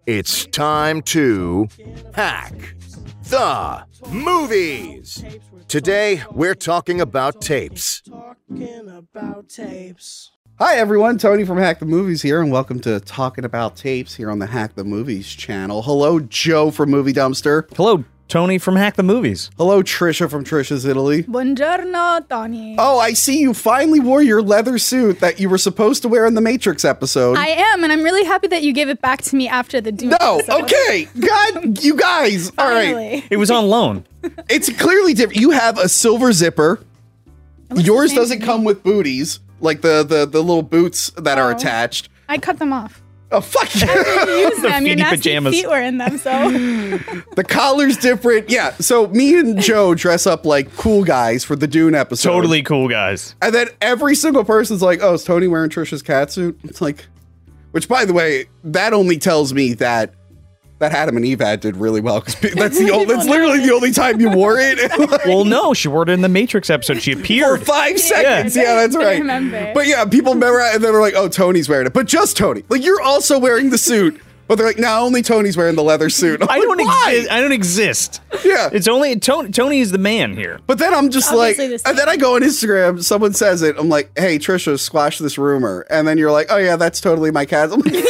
It's time to hack the movies. Today, we're talking about tapes. Hi everyone, Tony from Hack the Movies here, and welcome to Talking About Tapes here on the Hack the Movies channel. Hello, Joe from Movie Dumpster. Hello, Tony from Hack the Movies. Hello, Trisha from Trisha's Italy. Buongiorno, Tony. Oh, I see you finally wore your leather suit that you were supposed to wear in the Matrix episode. I am, and I'm really happy that you gave it back to me after the Dune No, episode. okay. God, you guys. All right. Finally. It was on loan. It's clearly different. You have a silver zipper. It looks Yours the same doesn't to me. come with booties, like the little boots that are attached. I cut them off. Oh, fuck you. You use them. Your feety nasty pajamas. feet were in them, so. The collar's different. Yeah, so me and Joe dress up like cool guys for the Dune episode. Totally cool, guys. And then every single person's like, oh, is Tony wearing Trisha's catsuit? It's like, which by the way, that only tells me that Adam and Eve ad did really well, because that's literally the only time you wore it. Like, Well, no, she wore it in the Matrix episode. She for appeared. 5 seconds. Yeah, that's I right. remember. But yeah, people remember it, and then they're like, oh, Tony's wearing it. But just Tony. Like, you're also wearing the suit. But they're like, no, only Tony's wearing the leather suit. I'm I like, don't why? exist. I don't exist. Yeah. It's only Tony is the man here. But then I'm just like, Obviously the same. and then I go on Instagram, someone says it, I'm like, hey, Trisha, squash this rumor. And then you're like, oh yeah, that's totally my cat. I'm like,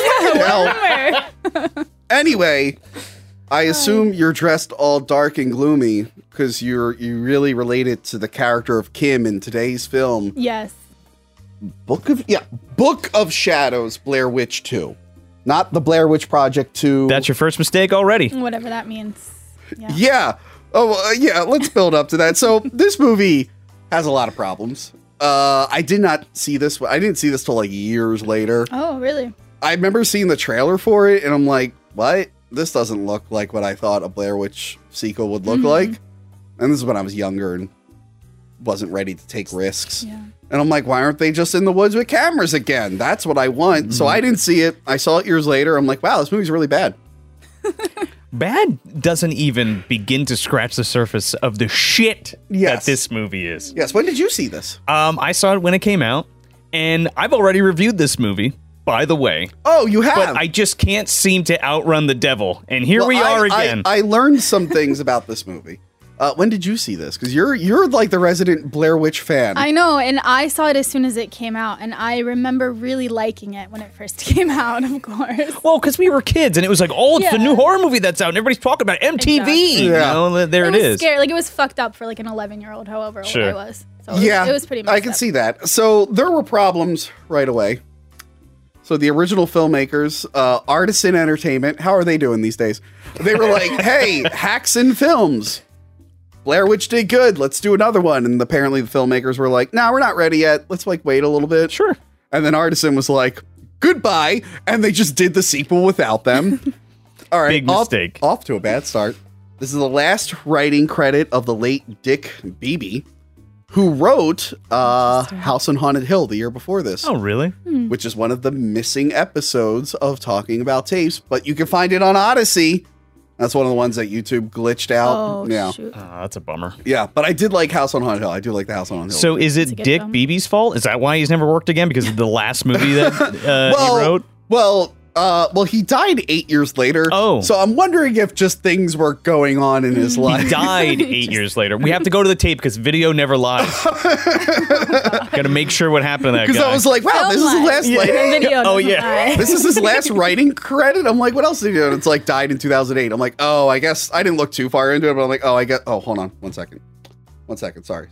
hell. Anyway, I assume you're dressed all dark and gloomy because you really relate it to the character of Kim in today's film, Yes. Book of Shadows, Blair Witch 2. Not the Blair Witch Project 2. That's your first mistake already. Whatever that means. Yeah. Yeah. Oh, yeah. Let's build up to that. So this movie has a lot of problems. I did not see this. I didn't see this till like years later. Oh, really? I remember seeing the trailer for it, and I'm like, what? This doesn't look like what I thought a Blair Witch sequel would look like. And this is when I was younger and wasn't ready to take risks. Yeah. And I'm like, why aren't they just in the woods with cameras again? That's what I want. So I didn't see it. I saw it years later. I'm like, wow, this movie's really bad. Bad doesn't even begin to scratch the surface of the shit Yes. that this movie is. Yes. When did you see this? I saw it when it came out, and I've already reviewed this movie, by the way. Oh, you have. But I just can't seem to outrun the devil. And here Well, we are again. I learned some things about this movie. When did you see this? Because you're like the resident Blair Witch fan. I know, and I saw it as soon as it came out, and I remember really liking it when it first came out, of course. Well, because we were kids, and it was like, oh, it's the Yeah. new horror movie that's out, and everybody's talking about it. MTV. Exactly. You Yeah. know, there it was is. scary. Like, it was fucked up for like an 11-year-old, however old Sure. I was. So it was pretty messed I can up. see that. So there were problems right away. So the original filmmakers, Artisan Entertainment, how are they doing these days? They were like, hey, Haxan Films. Blair Witch did good. Let's do another one. And apparently the filmmakers were like, no, we're not ready yet. Let's like wait a little bit. Sure. And then Artisan was like, goodbye. And they just did the sequel without them. All right. Big mistake. Off to a bad start. This is the last writing credit of the late Dick Beebe, who wrote House on Haunted Hill the year before this, Oh, really? which is one of the missing episodes of Talking About Tapes. But you can find it on Odyssey. That's one of the ones that YouTube glitched out. Oh, yeah. shoot. Oh, that's a bummer. Yeah. But I did like House on Haunted Hill. I do like the House on Haunted Hill. So is a it good Dick film. Beebe's fault? Is that why he's never worked again? Because of the last movie that he wrote? Well, he died 8 years later. Oh. So I'm wondering if just things were going on in his life. He died 8 years later. We have to go to the tape because video never lies. Got to make sure what happened to that Because guy. I was like, wow, this is his last The video Oh, doesn't yeah. lie. This is his last writing credit. I'm like, what else did he do? And it's like died in 2008. I'm like, oh, I guess I didn't look too far into it, but I'm like, oh, hold on 1 second. 1 second. Sorry.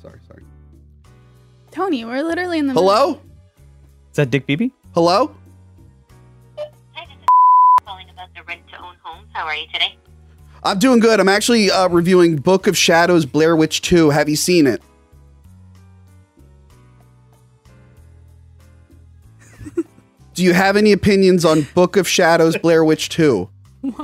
Tony, we're literally in the Hello? Is that Dick Beebe? Hello? Hi, this is calling about the rent-to-own homes. How are you today? I'm doing good. I'm actually reviewing Book of Shadows, Blair Witch 2. Have you seen it? Do you have any opinions on Book of Shadows, Blair Witch 2? Why?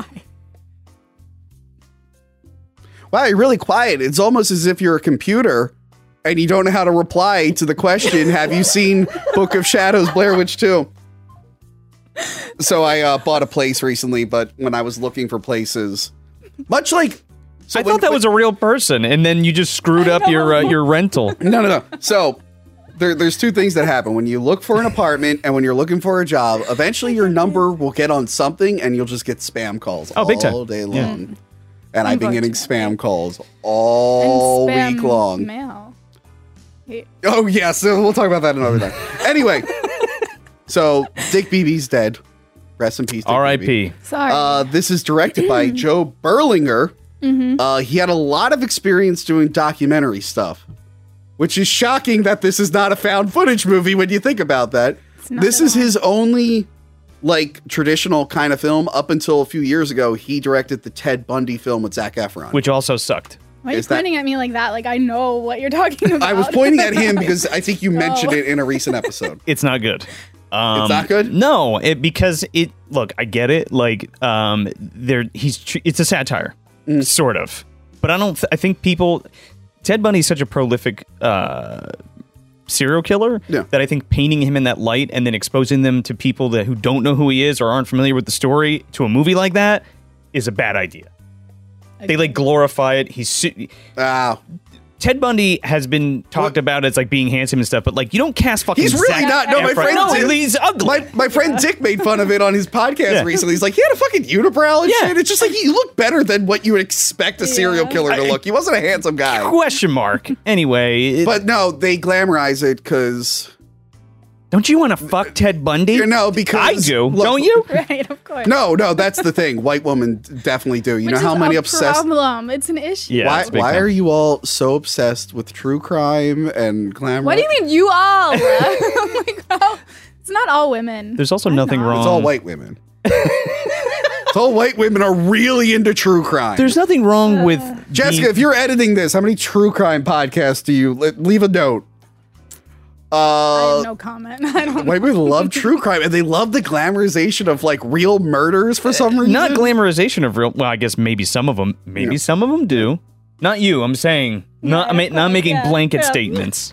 Wow, you're really quiet. It's almost as if you're a computer and you don't know how to reply to the question, have you seen Book of Shadows, Blair Witch 2? So I bought a place recently, but when I was looking for places, much like... I thought that was a real person, and then you just screwed up your rental. No. So there's two things that happen when you look for an apartment and when you're looking for a job. Eventually, your number will get on something, and you'll just get spam calls big time. all day long. And I've been getting spam calls all And spam week long. Mail. Oh yeah, so we'll talk about that another time. Anyway, so Dick Beebe's dead. Rest in peace, Dick Beebe. R.I.P. Sorry. This is directed by Joe Berlinger. He had a lot of experience doing documentary stuff, which is shocking that this is not a found footage movie when you think about that. not This at is all. his only like traditional kind of film. Up until a few years ago, he directed the Ted Bundy film with Zac Efron. Which also sucked. Why are you is that- pointing at me like that? Like I know what you're talking about. I was pointing at him because I think you mentioned it in a recent episode. It's not good. It's not good? No, because it. Look, I get it. Like, it's a satire, sort of. But I don't. I think people. Ted Bundy is such a prolific serial killer that I think painting him in that light and then exposing them to people who don't know who he is or aren't familiar with the story to a movie like that is a bad idea. They like glorify it. Ted Bundy has been talked about as like being handsome and stuff, but like you don't cast fucking. He's really Zac not. No, my Efron. friend. No, Dick- he's ugly. My friend Dick made fun of it on his podcast recently. He's like, he had a fucking unibrow and shit. It's just like you look better than what you would expect a serial killer to look. He wasn't a handsome guy. Question mark. Anyway, But no, they glamorize it because. Don't you want to fuck Ted Bundy? No, because I do. look- Don't you? Right, of course. No, that's the thing. White women definitely do. You Which know how is many a obsessed. problem. It's an issue. Yeah. Why? it's big Why time. are you all so obsessed with true crime and glamour? What do you mean you all? Like, well, it's not all women. There's also Why nothing not? wrong. It's all white women. It's all white women are really into true crime. There's nothing wrong with Jessica, if you're editing this, how many true crime podcasts do you leave a note? I have no comment. I don't White women love true crime and they love the glamorization of like real murders for some reason. not glamorization of real. Well, I guess maybe some of them. Maybe some of them do. Not you. I'm saying not making blanket statements.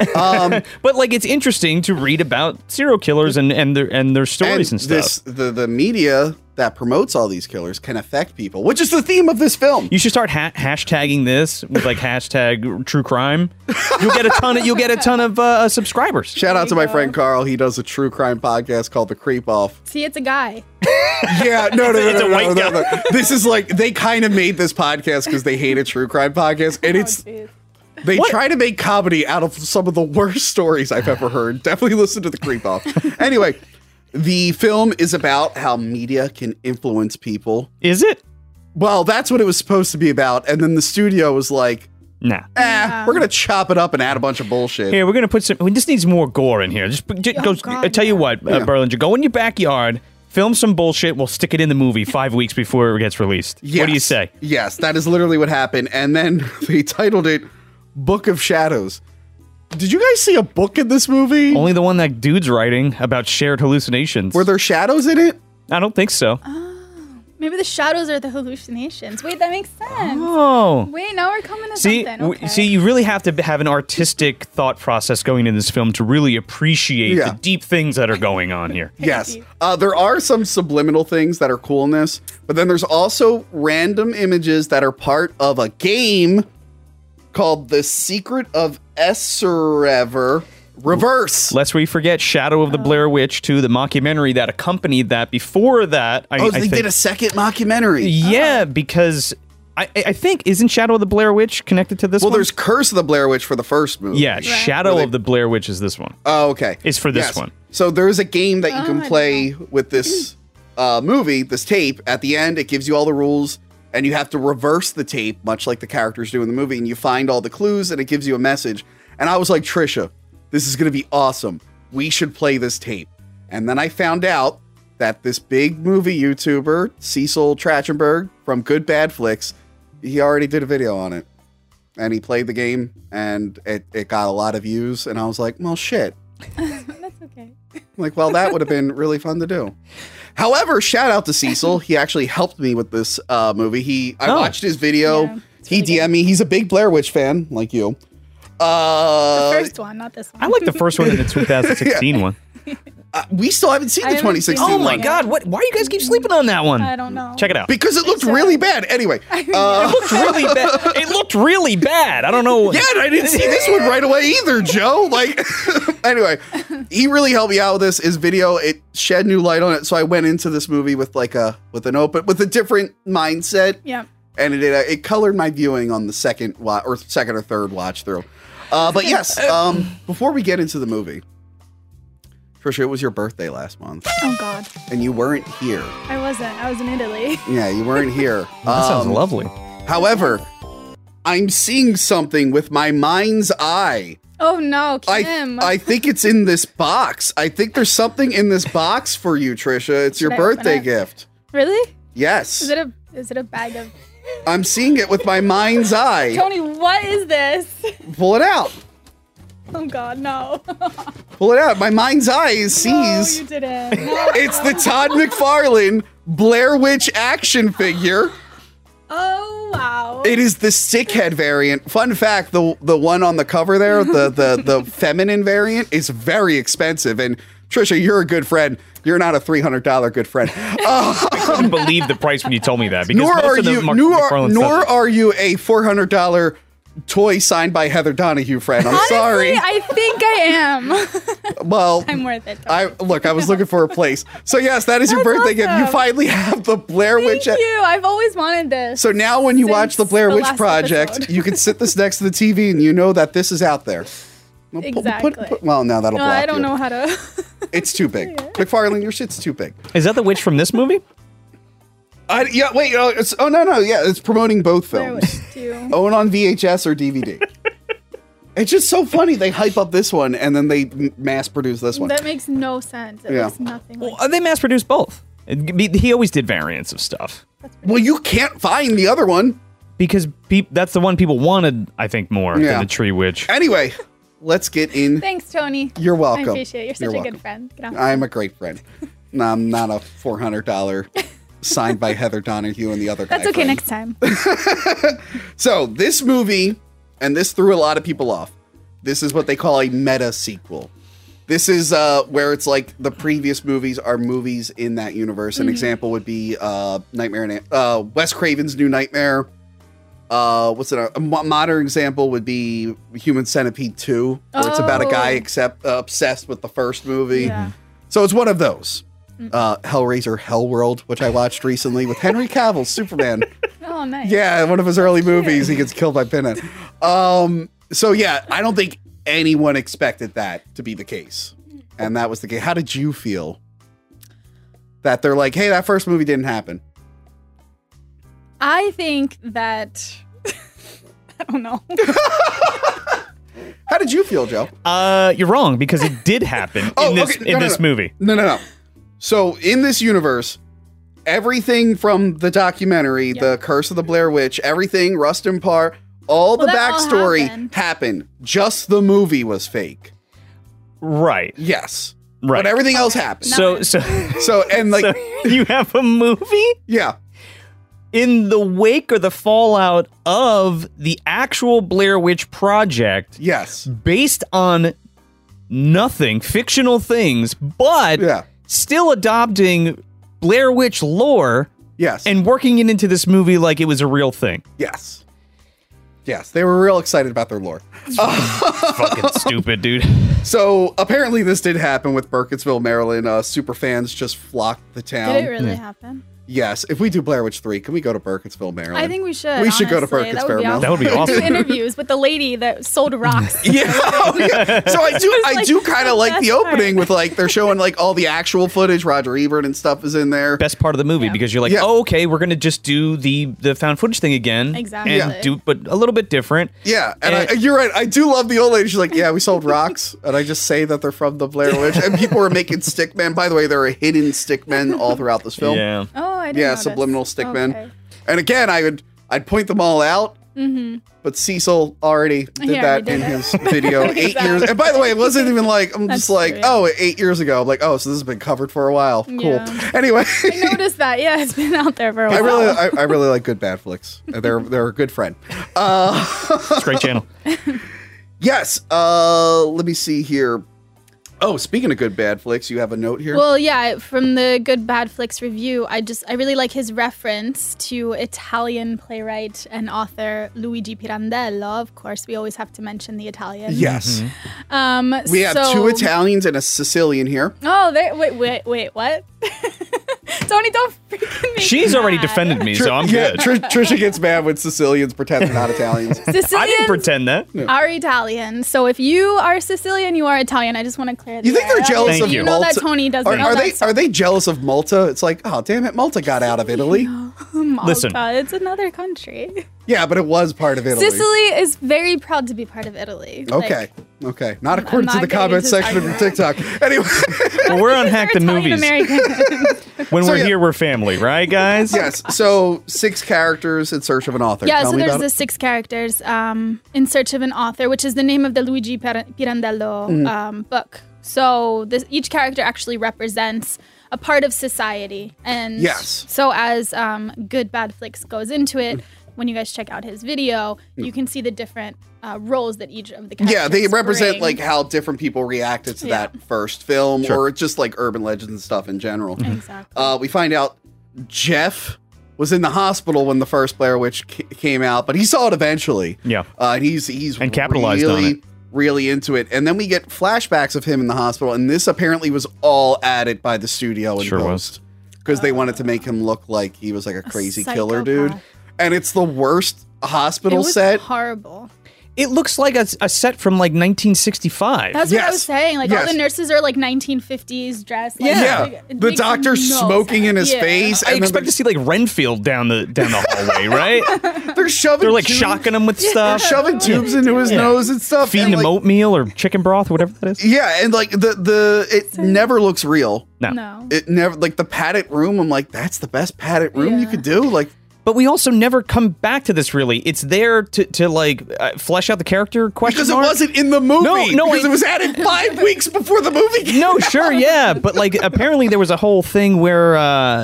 But like it's interesting to read about serial killers and their stories and stuff. The media that promotes all these killers can affect people, which is the theme of this film. You should start hashtagging this with like hashtag true crime. You'll get a ton of subscribers. Shout out to my friend Carl. He does a true crime podcast called The Creep Off. See, it's a guy. Yeah, no. It's a white guy. No. This is like they kind of made this podcast because they hate a true crime podcast, and it's they try to make comedy out of some of the worst stories I've ever heard. Definitely listen to The Creep Off. Anyway, the film is about how media can influence people. Is it? Well, that's what it was supposed to be about, and then the studio was like, Nah. we're gonna chop it up and add a bunch of bullshit. Here, we're gonna put some. This needs more gore in here. Just go. God, I tell you what, Berlinger, go in your backyard, film some bullshit. We'll stick it in the movie 5 weeks before it gets released. Yes. What do you say? Yes, that is literally what happened. And then they titled it Book of Shadows. Did you guys see a book in this movie? Only the one that dude's writing about shared hallucinations. Were there shadows in it? I don't think so. Maybe the shadows are the hallucinations. Wait, that makes sense. Oh. Wait, now we're coming to See, something. Okay. see, you really have to have an artistic thought process going in this film to really appreciate the deep things that are going on here. Yes. There are some subliminal things that are cool in this, but then there's also random images that are part of a game called The Secret of Esserever Reverse. Lest we forget Shadow of the Blair Witch 2, the mockumentary that accompanied that. Before that, I They think, did a second mockumentary. Yeah, because I think, isn't Shadow of the Blair Witch connected to this one? Well, there's Curse of the Blair Witch for the first movie. Yeah, Shadow of the Blair Witch is this one. Oh, okay. It's for this Yes. one. So there's a game that you can play with this movie, this tape. At the end, it gives you all the rules, and you have to reverse the tape, much like the characters do in the movie, and you find all the clues, and it gives you a message. And I was like, Trisha, this is going to be awesome. We should play this tape. And then I found out that this big movie YouTuber, Cecil Trachtenberg from Good Bad Flicks, he already did a video on it. And he played the game, and it got a lot of views. And I was like, well, shit. That's okay. Like, well, that would have been really fun to do. However, shout out to Cecil. He actually helped me with this movie. I watched his video. Yeah, he DM'd me. He's a big Blair Witch fan, like you. The first one, not this one. I like the first one and the 2016 one. We still haven't seen I the haven't 2016 seen Oh it my one. God! Why do you guys keep sleeping on that one? I don't know. Check it out. Because it looked really bad. Anyway, It looked really bad. It looked really bad. I don't know. yeah, and I didn't see this one right away either, Joe. Like, anyway, he really helped me out with this. His video, it shed new light on it. So I went into this movie with with a different mindset, Yeah. and it colored my viewing on the second or third watch through. But yes, before we get into the movie, Trisha, it was your birthday last month, Oh God. and you weren't here. I wasn't. I was in Italy. Yeah, you weren't here. That sounds lovely. However, I'm seeing something with my mind's eye. Oh no, Kim. I think it's in this box. I think there's something in this box for you, Trisha. It's your Should I open birthday it? gift. Really? Yes. Is it a bag of I'm seeing it with my mind's eye. Tony, what is this? Pull it out. Oh God, no. Pull it out. My mind's eye sees. No, you didn't. No. It's the Todd McFarlane Blair Witch action figure. Oh wow. It is the Sickhead variant. Fun fact: the one on the cover there, the feminine variant, is very expensive. And Trisha, you're a good friend. You're not a $300 good friend. I couldn't believe the price when you told me that. Because Nor most are of the you. McFarlane Nor stuff- are you a $400 toy signed by Heather Donahue friend. I'm Honestly, sorry. I think I am. Well, I'm worth it. Tony. I was looking for a place. So yes, that is your That's birthday gift. You awesome. finally have the Blair Witch. Thank you. I've always wanted this. So now when you watch the Since Blair the Witch last Project, episode. you can sit this next to the TV and you know that this is out there. Well, Exactly. Well, no, that'll No, block I don't you. know how to. It's too big. McFarlane, your shit's too big. Is that the witch from this movie? Yeah, wait. No. Yeah, it's promoting both There films. was two. Own on VHS or DVD. It's just so funny. They hype up this one and then they mass produce this one. That makes no sense. It Yeah. looks nothing like Well, they mass produced both. He always did variants of stuff Well, you can't find the other one. because that's the one people wanted. I think more Yeah. than the Tree Witch. Anyway, let's get in. Thanks, Tony. You're welcome. I appreciate it. You're such a welcome. good friend. Get off. I'm a great friend. No, I'm not a $400 signed by Heather Donahue and the other guy. That's okay. friend. Next time. So this movie, and this threw a lot of people off. This is what they call a meta sequel. This is where it's like the previous movies are movies in that universe. An example would be Wes Craven's New Nightmare. What's it? A modern example would be Human Centipede 2, where it's about a guy obsessed with the first movie. Yeah. So it's one of those. Hellraiser Hellworld, which I watched recently with Henry Cavill, Superman. Oh, nice. Yeah, one of his early movies, he gets killed by Pinhead. So yeah, I don't think anyone expected that to be the case. And that was the case. How did you feel? That they're like, hey, that first movie didn't happen. I think that. I don't know. How did you feel, Joe? You're wrong because it did happen in this movie. No. So in this universe, everything from the documentary, The Curse of the Blair Witch, everything, Rustin Parr, all the Well, that all backstory happened. Just the movie was fake. Right. Yes. Right. But everything else happened. So And like, so you have a movie yeah. in the wake or the fallout of the actual Blair Witch Project, Yes. based on nothing, fictional things, but Yeah. still adopting Blair Witch lore Yes. and working it into this movie like it was a real thing. Yes. Yes. They were real excited about their lore. Fucking stupid, dude. So apparently this did happen with Burkittsville, Maryland. Super fans just flocked the town. Did it really happen? Yes. If we do Blair Witch 3, can we go to Burkittsville, Maryland? I think we should. We should go to honestly. Burkittsville, Maryland. That would be Do awesome. interviews with the lady that sold rocks. Yeah. Oh, yeah. So I like do kind the of like the best opening part. with like they're showing like all the actual footage. Roger Ebert and stuff is in there. Best part of the movie because you're like, Yeah. oh, okay, we're gonna just do the found footage thing again, Exactly. and Yeah. do but a little bit different. Yeah, and you're right. I do love the old lady. She's like, yeah, we sold rocks, and I just say that they're from the Blair Witch. And people were making stickmen. By the way, there are hidden stickmen all throughout this film. Yeah. Oh, I didn't Yeah, notice. subliminal stickmen. Okay. And again, I'd point them all out. But Cecil already did He that already in did his it. video 8 years. And by the way, it wasn't even like I'm That's just like, true. oh, 8 years ago. I'm like, oh, so this has been covered for a while. Cool. Yeah. Anyway, I noticed that. Yeah, it's been out there for a I while. I really like good bad flicks. They're a good friend. It's a great channel. Yes. Let me see here. Oh, speaking of good bad flicks, you have a note here? Well, yeah, from the Good Bad Flicks review, I really like his reference to Italian playwright and author Luigi Pirandello. Of course, we always have to mention the Italian. Yes. We have 2 Italians and a Sicilian here. Oh, wait, what? Tony, don't freaking make She's me already mad. defended me, so I'm good. Trisha gets mad when Sicilians pretend they're not Italians. I didn't Sicilians pretend that. are Italian. So if you are Sicilian, you are Italian. I just want to clear that. You think they're jealous Thank of you. You know Malta? that Tony doesn't know that. Are they jealous of Malta? It's like, oh, damn it, Malta got out of Italy. Malta. Listen. It's another country. Yeah, but it was part of Italy. Sicily is very proud to be part of Italy. Okay. Okay. Not according to not the getting comment into section of your TikTok. Anyway. Well, we're on Hack the Italian Movies. American. When So, we're yeah. here, we're family, right, guys? Yes. So 6 characters in search of an author. Yeah, Tell so me there's about the it. 6 characters in search of an author, which is the name of the Luigi Pirandello book. So each character actually represents a part of society. And Yes. so as Good Bad Flicks goes into it, when you guys check out his video, you can see the different roles that each of the characters Yeah, they represent bring. like how different people reacted to that first film, or just like urban legends and stuff in general. Exactly. We find out Jeff was in the hospital when the first Blair Witch came out, but he saw it eventually. Yeah. And he's And capitalized really, on it. really into it. And then we get flashbacks of him in the hospital, and this apparently was all added by the studio in Sure was. post because they wanted to make him look like he was like a crazy killer dude. psychopath. And it's the worst It hospital was set. horrible. It looks like a set from like 1965. That's what I Yes. was saying. Like all Yes. the nurses are like 1950s dressed. Like, Yeah, it the makes doctor no smoking in sense. his Yeah. face. I and then expect to see like Renfield down the hallway, right? they're shoving. They're like tubes- shocking him with They're stuff, shoving tubes into his nose and stuff. feeding and, him like, oatmeal or chicken broth, whatever that is. Yeah, and like it never looks real. No. It never, like the padded room. I'm like, that's the best padded room you Yeah. could do. Like, But we also never come back to this really. It's there to like flesh out the character question because it mark. wasn't in the movie. No, because it was added 5 weeks before the movie came No, out. sure, yeah, but like apparently there was a whole thing where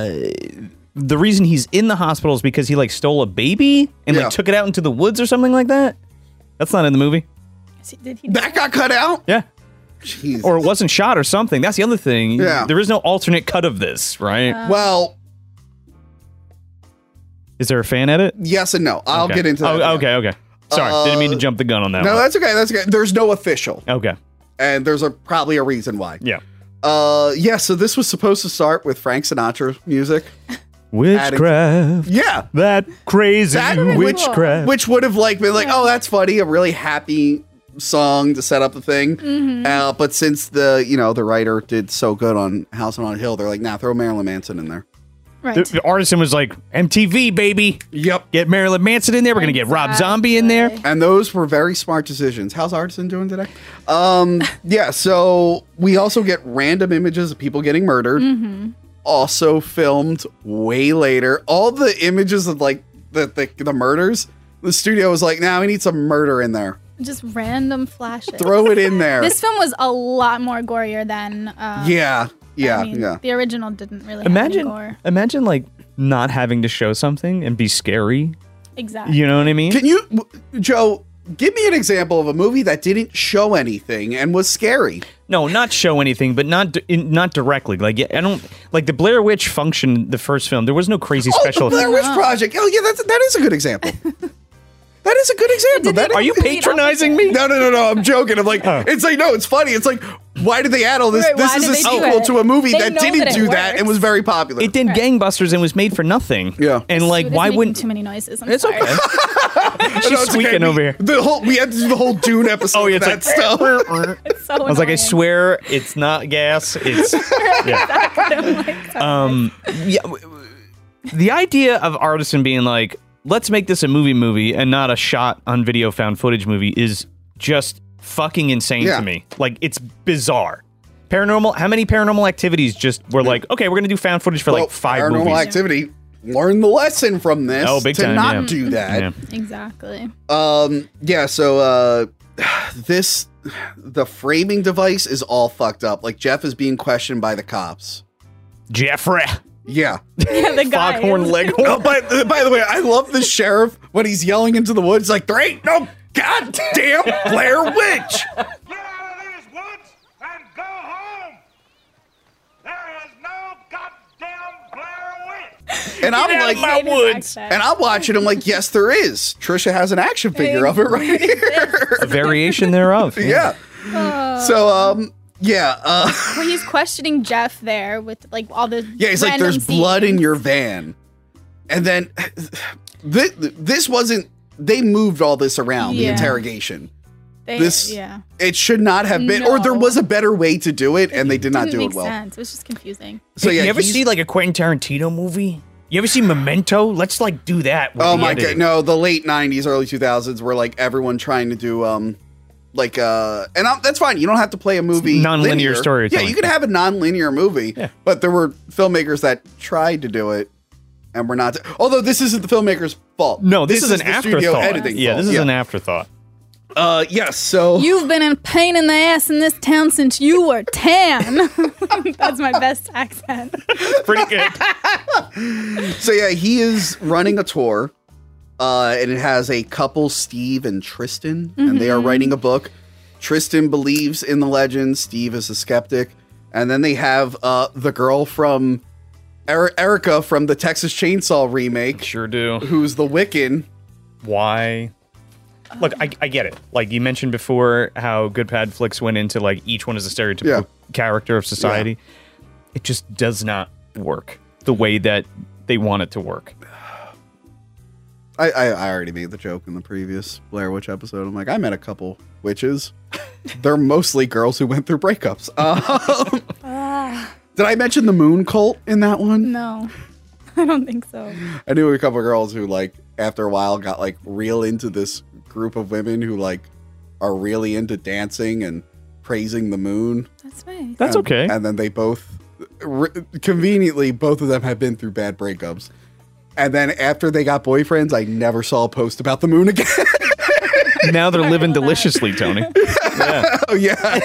the reason he's in the hospital is because he like stole a baby and Yeah. like took it out into the woods or something like that. That's not in the movie. Did he That got cut out. Yeah. Jeez. Or it wasn't shot or something. That's the other thing. Yeah. There is no alternate cut of this, right? Well, Is there a fan edit? yes and no. I'll Okay. get into that. Oh, okay. Sorry, didn't mean to jump the gun on that No, one. that's okay. That's okay. There's no official, Okay. and there's probably a reason why. Yeah. Yeah. So this was supposed to start with Frank Sinatra music. Witchcraft. Yeah. That crazy That witchcraft. Which would have like been like, oh, that's funny, a really happy song to set up the thing. But since the writer did so good on House on Hill, they're like, nah, throw Marilyn Manson in there. Right. The artisan was like, MTV, baby. Yep. Get Marilyn Manson in there. We're going to get Rob Zombie in there. And those were very smart decisions. How's Artisan doing today? Yeah, so we also get random images of people getting murdered. Also filmed way later. All the images of like the murders, the studio was like, nah, we need some murder in there. Just random flashes. Throw it in there. This film was a lot more gorier than. Yeah. I mean, The original didn't really have any gore. Imagine like not having to show something and be scary. Exactly. You know what I mean? Can you, Joe, give me an example of a movie that didn't show anything and was scary? No, not show anything, but not directly. Like I don't like the Blair Witch Function, the first film. There was no crazy special. Oh, the Blair Witch Project. Oh, yeah, that is a good example. That is a good example. That Are you patronizing me? No, I'm joking. I'm like, it's like, no, it's funny. It's like, why did they add all this? Right, This why is did a they do sequel it? to a movie They that know didn't that it do that and works. was very popular. It did gangbusters and was made for nothing. Yeah. And like, Dude, why it's making wouldn't too many noises? I'm It's sorry. okay. No, She's it's squeaking okay. over here. We had to do the whole Dune episode. Oh, yeah, of it's that like stuff. It's so I was like, I annoying. swear it's not gas. It's yeah. The idea of Artisan being like, let's make this a movie and not a shot on video found footage movie is just fucking insane Yeah. to me. Like, it's bizarre. Paranormal, how many Paranormal Activities just were like, okay, we're gonna do found footage for like 5 Paranormal movies. Activity. Learn the lesson from this. Oh, big to time, not yeah. do that. Yeah. Exactly. Yeah, so the framing device is all fucked up. Like Jeff is being questioned by the cops. Jeffrey. Yeah. Yeah, the guy. Foghorn Leghorn. Oh, by the way, I love the sheriff when he's yelling into the woods like, there ain't no goddamn Blair Witch. Get out of these woods and go home! And I'm Get out like, of my woods. and I'm watching. I'm like, yes, there is. Trisha has an action figure of it right here. A variation thereof. Yeah. So, When he's questioning Jeff there with like all the he's like, random there's blood in scenes. your van. And then this wasn't, they moved all this around, the Yeah. interrogation. This It should not have been, or there No. was a better way to do it, and they did not didn't do make it well. sense. It was just confusing. So Hey, yeah, you ever he's- see like a Quentin Tarantino movie? You ever see Memento? Let's like do that. With Oh the my god, editing. no, the late 90s, early 2000s were like everyone trying to do that's fine. You don't have to play a movie Non-linear linear. storytelling. Yeah, you can have a non-linear movie, Yeah. but there were filmmakers that tried to do it and were not. Although this isn't the filmmaker's fault. No, this is an the studio afterthought. editing Yeah, fault. this is an afterthought. Yes, so You've been a pain in the ass in this town since you were 10. That's my best accent. Pretty good. So yeah, he is running a tour, and it has a couple, Steve and Tristan, and they are writing a book. Tristan believes in the legend. Steve is a skeptic, and then they have the girl from Erica from the Texas Chainsaw remake, Sure do. who's the Wiccan. Why? Look, I get it. Like you mentioned before, how Good Bad Flicks went into like each one is a stereotypical character of society. It just does not work the way that they want it to work. I already made the joke in the previous Blair Witch episode. I'm like, I met a couple witches. They're mostly girls who went through breakups. Did I mention the moon cult in that one? No, I don't think so. I knew a couple of girls who, like, after a while got, like, real into this group of women who, like, are really into dancing and praising the moon. That's nice. That's And- okay. And then they both, conveniently, both of them have been through bad breakups. And then after they got boyfriends, I never saw a post about the moon again. Now they're living deliciously, Tony. Yeah. Oh, yeah.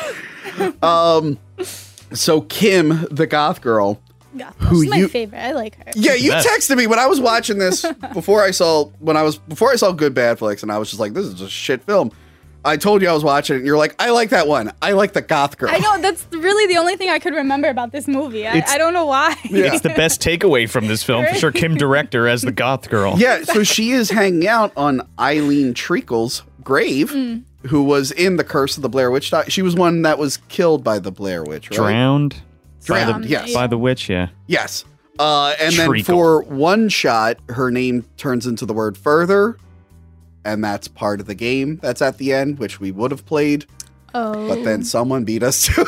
So Kim, the goth girl. Yeah, Who she's my you- favorite. I like her. Yeah, you best. texted me when I was watching this before I saw Good Bad Flicks, and I was just like, this is a shit film. I told you I was watching it, and you're like, I like that one. I like the goth girl. I know, that's really the only thing I could remember about this movie. I don't know why. Yeah. It's the best takeaway from this film for sure. Kim Director as the goth girl. Yeah, so she is hanging out on Eileen Treacle's grave, who was in The Curse of the Blair Witch. She was one that was killed by the Blair Witch, right? Drowned. Drowned, yes. By the witch, yeah. Yes. And then Treacle. for one shot, her name turns into the word further, and that's part of the game that's at the end, which we would have played, Oh. but then someone beat us to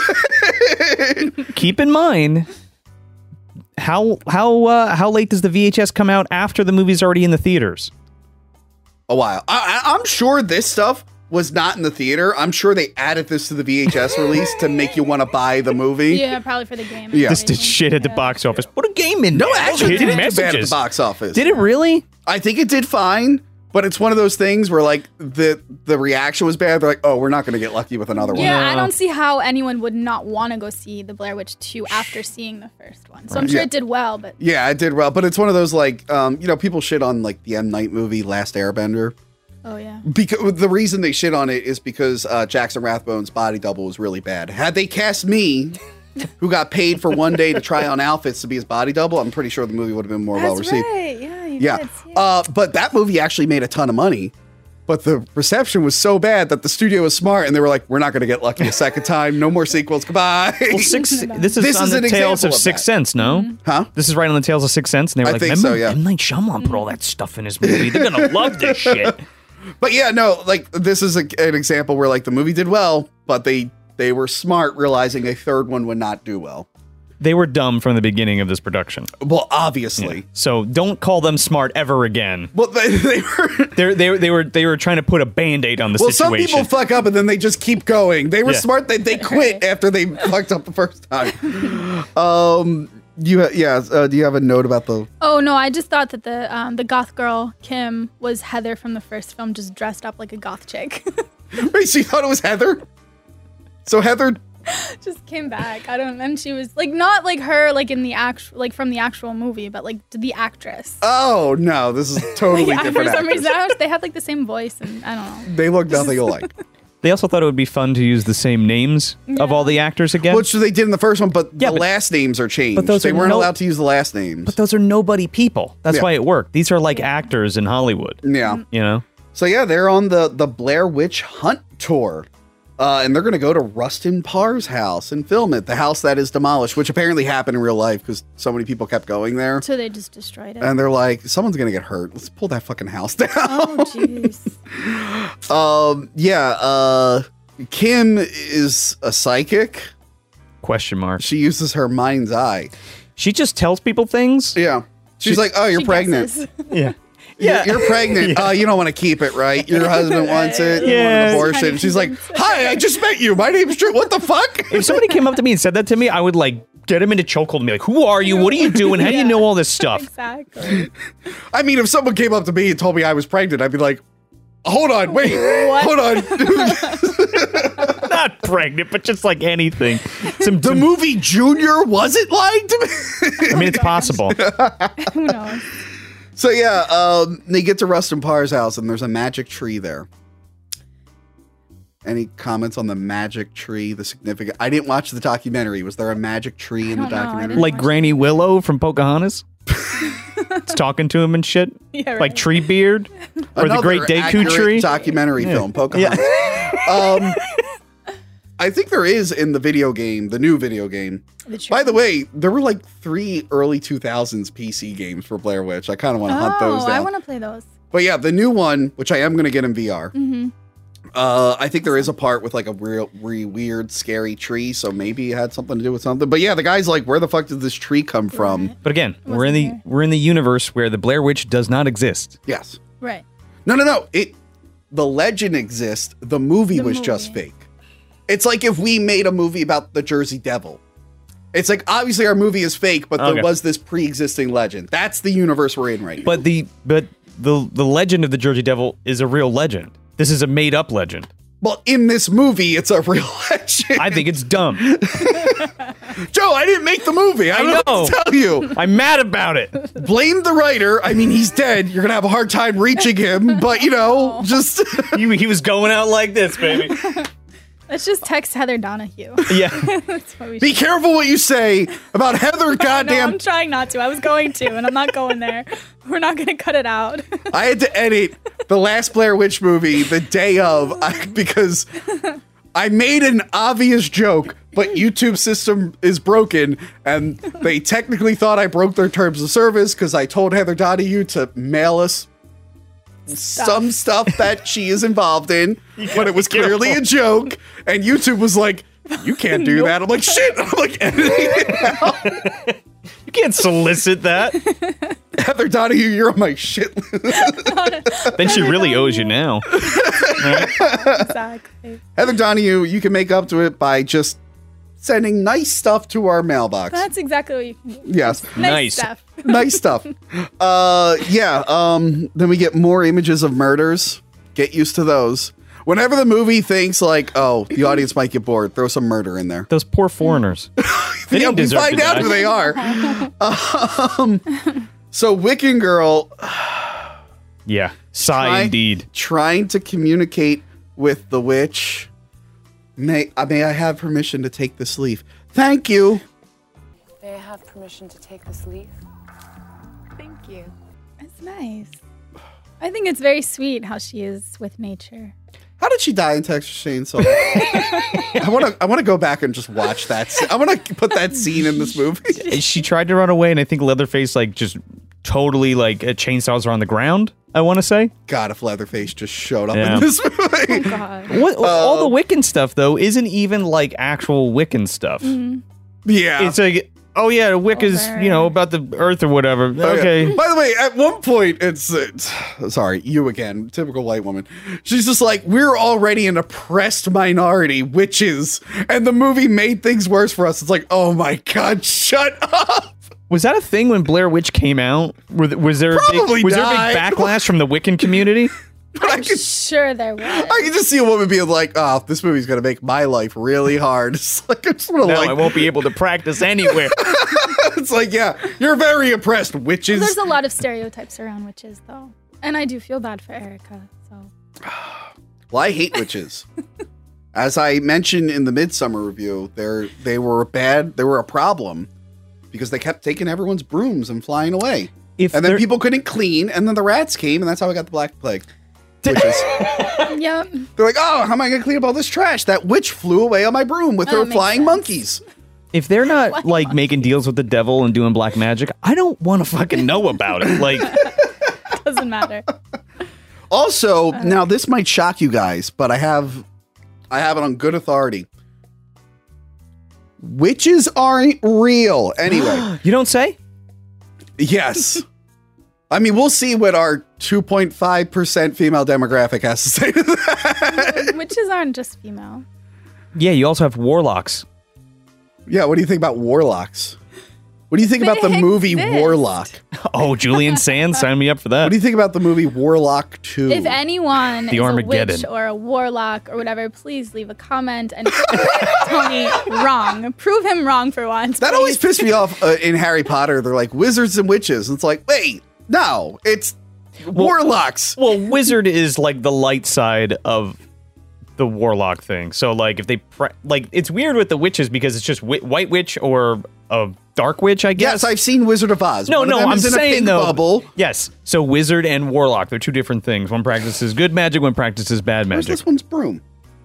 it. Keep in mind, how late does the VHS come out after the movie's already in the theaters? A while. I'm sure this stuff was not in the theater. I'm sure they added this to the VHS release to make you want to buy the movie. Yeah, probably for the game. Yeah. This did shit at the box office. Put a game in No, there. actually, it Hidden didn't do bad at the messages. box office. Did it really? I think it did fine, but it's one of those things where like the reaction was bad. They're like, oh, we're not going to get lucky with another one. Yeah, I No. don't see how anyone would not want to go see The Blair Witch 2 after seeing the first one. So I'm sure Yeah. it did well, but Yeah, it did well, but it's one of those like, people shit on like the M. Night movie, Last Airbender. oh yeah. Because the reason they shit on it is because Jackson Rathbone's body double was really bad. Had they cast me, who got paid for one day to try on outfits to be his body double, I'm pretty sure the movie would have been more well That's received. right. Yeah, you Yeah, did. see it. but that movie actually made a ton of money. But the reception was so bad that the studio was smart, and they were like, "We're not going to get lucky a second time. No more sequels. Goodbye." Well, this is This on is the an Tales example of of Sixth that. Sense, no? Huh? This is right on the Tales of Sixth Sense, and they were I like, think "Remember so, yeah. M. Night Shyamalan put all that stuff in his movie. They're gonna love this shit." But yeah, no, like this is an example where like the movie did well, but they were smart, realizing a third one would not do well. They were dumb from the beginning of this production. Well, obviously. So don't call them smart ever again. Well, they were. They were trying to put a band-aid on the Well, some situation. people fuck up and then they just keep going. They were Yeah. smart. They quit after they fucked up the first time. Do you have a note about the? Oh no, I just thought that the goth girl Kim was Heather from the first film, just dressed up like a goth chick. Wait, so you thought it was Heather? So Heather. Just came back. I don't. And she was like not like her, like in the actual, like from the actual movie, but like the actress. Oh no, this is totally Like, for different. some actors. reason, they had like the same voice, and I don't know. They look nothing alike. They also thought it would be fun to use the same names of all the actors again. Which they did in the first one, but Yeah, the but- last names are changed. but those they are weren't no- allowed to use the last names. But those are nobody people. That's Yeah. why it worked. These are like actors in Hollywood. yeah. You know? So yeah, they're on the Blair Witch Hunt tour. And they're going to go to Rustin Parr's house and film it. The house that is demolished, which apparently happened in real life because so many people kept going there. So they just destroyed it. And they're like, someone's going to get hurt. Let's pull that fucking house down. Oh, jeez. Kim is a psychic. Question mark. She uses her mind's eye. She just tells people things. Yeah. She's like, oh, you're She pregnant. guesses. Yeah. You're pregnant. Oh, you don't want to keep it, right? Your husband wants it. You want Yeah. an abortion. She's like, hi, I just met you. My name's Drew. What the fuck? If somebody came up to me and said that to me, I would like get him into chokehold and be like, "Who are you? What are you doing? How do you know all this stuff?" Exactly. I mean, if someone came up to me and told me I was pregnant, I'd be like, hold on, wait, hold on. Not pregnant, but just like anything. The movie Junior wasn't lying to me. I mean, it's possible. Who knows? So yeah, they get to Rustin Parr's house and there's a magic tree there. Any comments on the magic tree? The significant? I didn't watch the documentary. Was there a magic tree in the don't know. I documentary? didn't Like Granny Willow from Pocahontas. It's talking to him and shit. Yeah, right. Like Treebeard or the Another Great Deku accurate Tree. documentary film, Pocahontas. I think there is in the video game, the new video game. By the way, there were like 3 early 2000s PC games for Blair Witch. I kind of want to hunt those down. I want to play those. But yeah, the new one, which I am going to get in VR. I think there is a part with like a real weird, scary tree, so maybe it had something to do with something. But yeah, the guy's like, "Where the fuck did this tree come from?" But again, we're in Wasn't the universe where the Blair Witch does not exist. Yes. Right. No. The legend exists. The movie was just fake. It's like if we made a movie about the Jersey Devil. It's like obviously our movie is fake, but Okay. there was this pre-existing legend. That's the universe we're in right now. But the legend of the Jersey Devil is a real legend. This is a made up legend. Well, in this movie, it's a real legend. I think it's dumb. Joe, I didn't make the movie. I don't know what to tell you. I'm mad about it. Blame the writer. I mean, he's dead. You're gonna have a hard time reaching him, but you know, just He was going out like this, baby. Let's just text Heather Donahue. Yeah. That's what we be should. careful what you say about Heather. No, Goddamn, I'm trying not to. I was going to, and I'm not going there. We're not going to cut it out. I had to edit the last Blair Witch movie the day of because I made an obvious joke, but YouTube system is broken, and they technically thought I broke their terms of service because I told Heather Donahue to mail us some stuff that she is involved in, but it was clearly a joke, and YouTube was like, "You can't do that." I'm like, "Shit!" I'm like editing it out. You can't solicit that. Heather Donahue, you're on my shit list. Then she really owes you now. Exactly. Heather Donahue, you can make up to it by just sending nice stuff to our mailbox. That's exactly what you can do. Yes. Nice. Stuff. Nice stuff. Then we get more images of murders. Get used to those. Whenever the movie thinks like, oh, the audience might get bored, throw some murder in there. Those poor foreigners. They Yeah, didn't we deserve find to out die. who they are. So Wiccan Girl Yeah. Sigh indeed. trying to communicate with the witch. May I have permission to take this leaf? Thank you. May I have permission to take this leaf? Thank you. It's nice. I think it's very sweet how she is with nature. How did she die in Texas Chainsaw? I want to go back and just watch that. I want to put that scene in this movie. She tried to run away, and I think Leatherface like just totally like chainsaws her on the ground. I want to say. God, if Leatherface just showed up Yeah. in this movie. God. All the Wiccan stuff though isn't even like actual Wiccan stuff. Yeah. It's like, oh yeah, Wicca's about the earth or whatever. Okay. By the way, at one point, it's sorry, you again, typical white woman. She's just like, we're already an oppressed minority, witches, and the movie made things worse for us. It's like, oh my God, shut up. Was that a thing when Blair Witch came out? Was there a Probably big not. backlash from the Wiccan community? But I can Sure there was. just see a woman being like, oh, this movie's gonna make my life really hard. It's like, I just want to No, like, I won't be able to practice anywhere. it's like, yeah, you're very oppressed, witches. There's a lot of stereotypes around witches, though. And I do feel bad for Erica, so. Well, I hate witches. As I mentioned in the Midsummer review, they were a problem because they kept taking everyone's brooms and flying away. And then people couldn't clean, and then the rats came, and that's how I got the Black Plague. Witches. Yep. They're like, oh, how am I going to clean up all this trash? That witch flew away on my broom with her makes flying sense. monkeys. If they're not like making deals with the devil and doing black magic, I don't want to fucking know about it. Like, Doesn't matter. Also, now this might shock you guys, but I have it on good authority. Witches aren't real. Anyway. you don't say? Yes. I mean, we'll see what our 2.5% female demographic has to say to that. Witches aren't just female. Yeah, you also have warlocks. Yeah, what do you think about warlocks? What do you think about the They movie exist. Warlock? Oh, Julian Sands, sign me up for that. What do you think about the movie Warlock 2? If anyone The is a Armageddon. witch or a warlock or whatever, please leave a comment and prove Tony wrong. Prove him wrong for once. That please. always pissed me off in Harry Potter. They're like wizards and witches. It's like, wait, no, it's warlocks. Well, wizard is like the light side of the warlock thing. So, like, if they it's weird with the witches because it's just white witch or a dark witch, I guess. Yes, I've seen Wizard of Oz. No, One of no, them I'm is in a saying pink though. bubble. Yes, so wizard and warlock, they're two different things. One practices good magic, one practices bad Where's magic. this one's broom?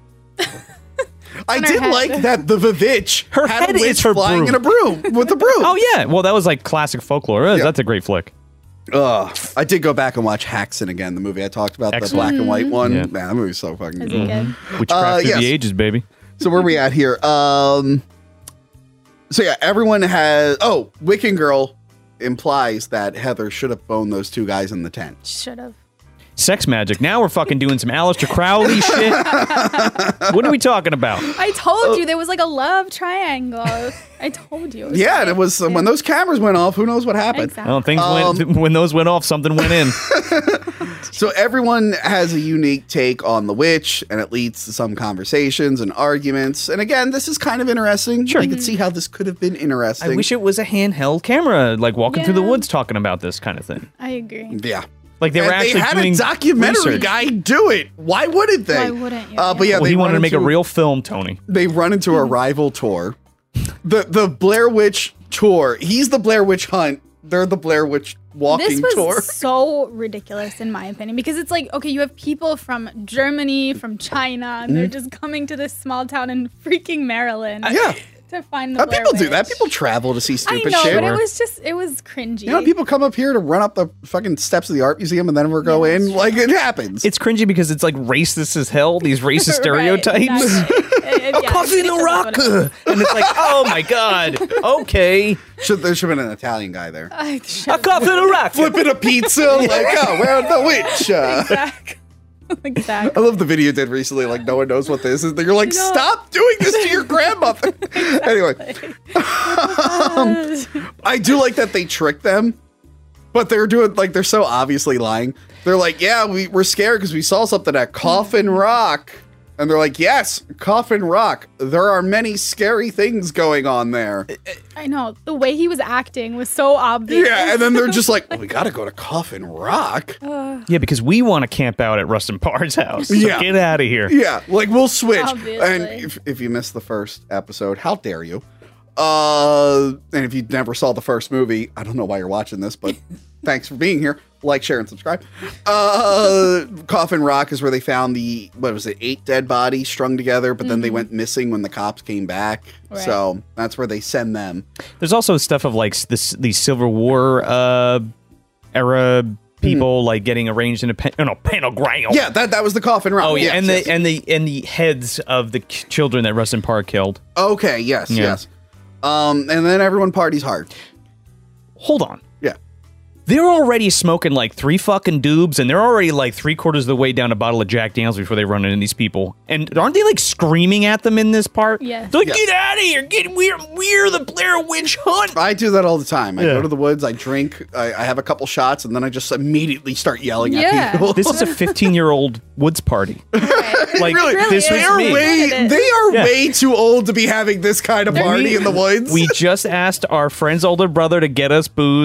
I her did head. like that the Vivitch Her had head a witch is her flying broom. in a broom with a broom. Oh yeah, well that was like classic folklore. Yeah. That's a great flick. I did go back and watch Haxan again, the movie I talked about, Excellent. the black and white one. Yeah. Man, that movie's so fucking Is good. it good? Witchcraft through yes. the ages, baby. So where are we at here? So yeah, everyone has. Oh, Wiccan Girl implies that Heather should have boned those two guys in the tent. Should have. Sex magic. Now we're fucking doing some Aleister Crowley shit. What are we talking about? I told you there was like a love triangle. I told you. It was Yeah, great. and it was when those cameras went off. Who knows what happened? Exactly. Well, things when those went off, something went in. So everyone has a unique take on the witch, and it leads to some conversations and arguments. And again, this is kind of interesting. Sure. I can see how this could have been interesting. I wish it was a handheld camera, like walking through the Yeah. woods talking about this kind of thing. I agree. Yeah. Like they were And actually they had doing a documentary research. guy do it. Why wouldn't they? Why wouldn't you? But yeah, Well, they he wanted run to make a into- real film, Tony. They run into a rival tour. The Blair Witch tour. He's the Blair Witch Hunt. They're the Blair Witch walking This was tour. so ridiculous in my opinion because it's like, okay, you have people from Germany, from China, and Mm-hmm. they're just coming to this small town in freaking Maryland Yeah. to find the Blair People do Witch. that. People travel to see I stupid know, shit. but it was cringy. You know, people come up here to run up the fucking steps of the art museum and then we'll go Yeah, in. that's Like, it happens. It's cringy because it's like racist as hell. These racist Right, stereotypes. exactly. Yeah, Coffee in the that's rock, what it was. and it's like, oh my god. Okay, There should have been an Italian guy there. a coffee in the rock. Flipping a pizza, like, oh, we're the witch. Exactly. I Exactly. love the video you did recently. Like, no one knows what this is. You're like, No. stop doing this to your grandmother. Anyway, I do like that they tricked them, but they're doing like they're so obviously lying. They're like, yeah, we're scared because we saw something at Coffin Rock. And they're like, yes, Coffin Rock. There are many scary things going on there. I know. The way he was acting was so obvious. Yeah, and then they're just like, well, we got to go to Coffin Rock. Yeah, because we want to camp out at Rustin Parr's house. So Yeah. get out of here. Yeah, like we'll switch. Obviously. And if you missed the first episode, how dare you? And if you never saw the first movie, I don't know why you're watching this, but thanks for being here. Like, share, and subscribe. Coffin Rock is where they found 8 dead bodies strung together, but then they went missing when the cops came back. Right. So that's where they send them. There's also stuff of like these Civil War era people like getting arranged in a pentagram. Yeah, that was the Coffin Rock. Oh yeah, Yes, and yes. the heads of the children that Rustin Parr killed. Okay, yes, Yeah. yes. And then everyone parties hard. Hold on. Yeah. They're already smoking like 3 fucking doobs, and they're already like 3/4 of the way down a bottle of Jack Daniels before they run into these people. And aren't they like screaming at them in this part? Yes. They're like, Yes. get out of here! We're the Blair Witch Hunt. I do that all the time. I Yeah. go to the woods, I drink, I have a couple shots, and then I just immediately start yelling at Yeah. people. This is a 15-year-old woods party. Like Really, this really was they are me. Yeah. way too old to be having this kind of party in the woods. We just asked our friend's older brother to get us booze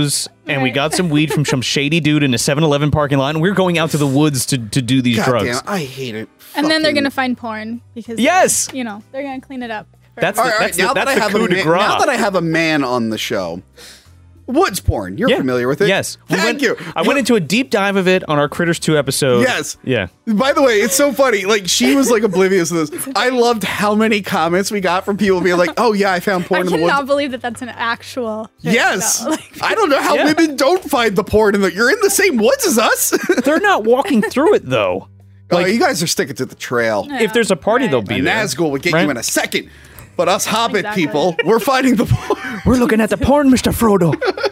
and we got some weed from some shady dude in a 7-Eleven parking lot, and we're going out to the woods to do these God drugs. damn, I hate it. And then they're Fucking- gonna find porn because Yes! they're gonna clean it up. That's All the, right, that's now the, that that's I the have coup a de man, grace. now that I have a man on the show, woods porn. You're familiar with it? Yes. Thank you. I went into a deep dive of it on our Critters 2 episode. Yes. Yeah. By the way, it's so funny. Like, she was like oblivious to this. I loved how many comments we got from people being like, "Oh yeah, I found porn I in the woods." cannot believe that that's an actual. Yes. No, like- I don't know how Yeah. women don't find the porn in the. You're in the same woods as us. They're not walking through it, though. Like, you guys are sticking to the trail. If there's a party, Right. they'll be And there. Nazgul would get Right? you in a second. But us Hobbit Exactly. people, we're finding the porn. We're looking at the porn, Mr. Frodo.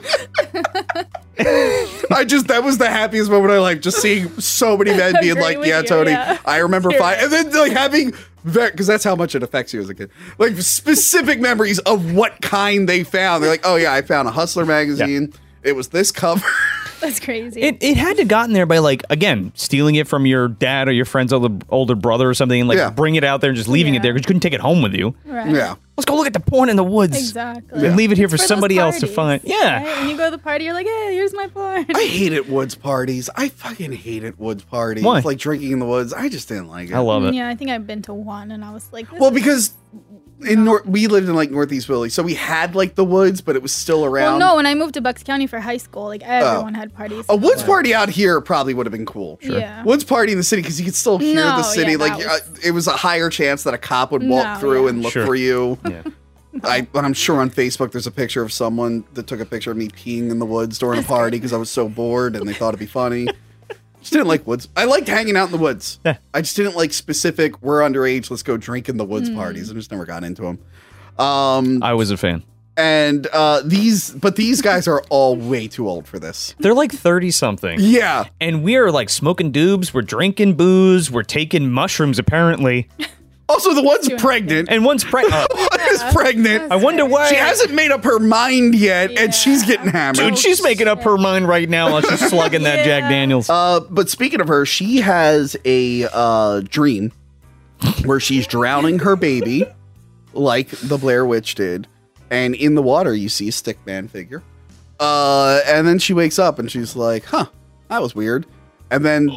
That was the happiest moment of my life, just seeing so many men being Agree like, with "Yeah, you, Tony, yeah. I remember You're fine," right. and then like having because that's how much it affects you as a kid, like specific memories of what kind they found. They're like, "Oh yeah, I found a Hustler magazine. It was this cover." That's crazy. It had to gotten there by, like, again, stealing it from your dad or your friend's older brother or something, and like Yeah. bring it out there and just leaving it Yeah. there because you couldn't take it home with you. right. Yeah. Let's go look at the porn in the woods. Exactly. And leave it here It's for those somebody else to parties, find. Yeah. right? When you go to the party, you're like, "Hey, here's my porn." I hated woods parties. I fucking hated woods parties. Why? Like drinking in the woods. I just didn't like it. I love it. Yeah, I think I've been to one, and I was like, this Well, is- because we lived in like Northeast Philly, so we had like the woods, but it was still Well, around. no, when I moved to Bucks County for high school, like everyone had parties. A woods party out here probably would have been cool. Yeah. Woods party in the city because you could still hear No, the city. yeah, like that was- it was a higher chance that a cop would walk No, through yeah. and look Sure. for you. Yeah. I'm sure on Facebook there's a picture of someone that took a picture of me peeing in the woods during a party because I was so bored and they thought it'd be funny. Just didn't like woods. I liked hanging out in the woods. Yeah. I just didn't like specific. We're underage. Let's go drink in the woods parties. I just never got into them. I was a fan. And these guys are all way too old for this. They're like 30 something. Yeah. And we're like smoking doobs, we're drinking booze, we're taking mushrooms apparently. Also, the one's pregnant. And one's pregnant. One is pregnant. I wonder why. She hasn't made up her mind yet, and she's getting hammered. Dude, she's making up her mind right now while she's slugging that Jack Daniels. But speaking of her, she has a dream where she's drowning her baby, like the Blair Witch did, and in the water you see a stickman figure. And then she wakes up and she's like, "Huh, that was weird." And then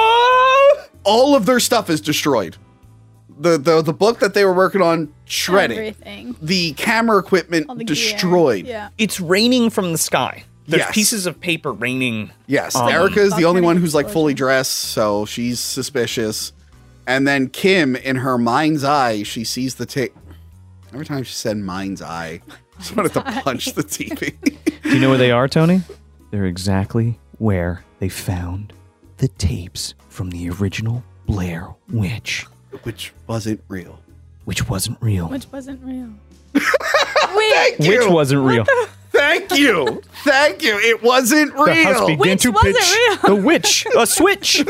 all of their stuff is destroyed. The book that they were working on shredding. everything. The camera equipment All the gear. destroyed. Yeah. It's raining from the sky. There's Yes. pieces of paper raining. Yes, Um, Erica is the only one who's like Volcanic fully dressed, so she's suspicious. And then Kim, in her mind's eye, she sees the tape. Every time she said mind's eye, I just wanted to punch the TV. Do you know where they are, Tony? They're exactly where they found the tapes from the original Blair Witch, Which wasn't real. which wasn't real. Which wasn't real. Thank you. Which wasn't real. Thank you. Thank you. It wasn't The house real. began Which to wasn't pitch real. the witch a switch.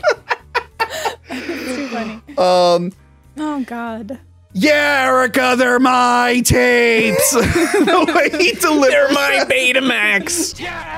Too funny. Um, Oh God. yeah, Erica, they're my tapes. The way he delivers They're my Betamax.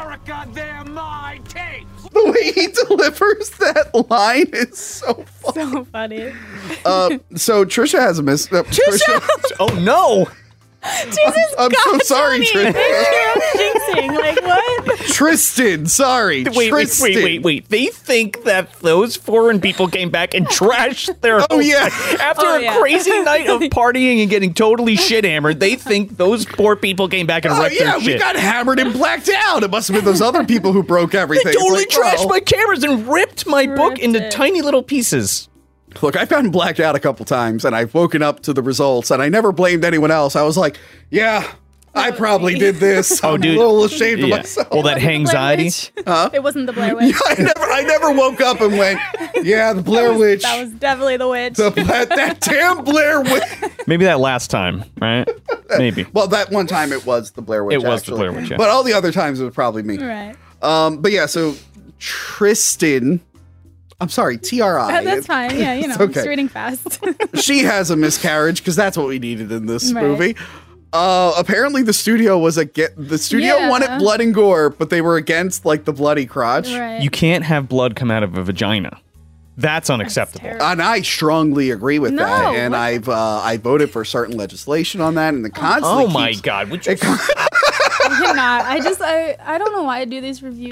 the way he delivers that line is so funny. So funny. So Trisha has a miss. Trisha, Oh no! Jesus I'm so God, sorry, Tony. Trisha. Jinxing. Like what? Tristan, sorry. Wait, Tristan. wait. They think that those foreign people came back and trashed their Oh, yeah. After Oh, a yeah. crazy night of partying and getting totally shit hammered, they think those poor people came back and Oh, wrecked yeah, their we shit. got hammered and blacked out. It must have been those other people who broke everything. It's Totally like, trashed bro. my cameras and ripped my book Ripped into it. tiny little pieces. Look, I've gotten blacked out a couple times, and I've woken up to the results, and I never blamed anyone else. I was like, yeah, I probably did this. I'm dude. a little ashamed of Yeah. myself. Well, that anxiety. It wasn't the Blair Witch. I never woke up and went, yeah, the Blair Witch. That was definitely the witch. that damn Blair Witch. Maybe that last time, right? Maybe. Well, that one time it was the Blair Witch. It was the actually. Blair Witch, yeah. But all the other times it was probably me. Right. But yeah, so Tristan, I'm sorry, TRI. That's fine. Yeah, you know, It's okay. just reading fast. She has a miscarriage because that's what we needed in this Right. movie. Apparently the studio Yeah. wanted blood and gore, but they were against like the bloody crotch. right. You can't have blood come out of a vagina. That's unacceptable. terrible. And I strongly agree with No, that. And what I voted for certain legislation on that. And the constantly Oh my keeps- God! Would you? it con- I'm not. I don't know why I do these reviews.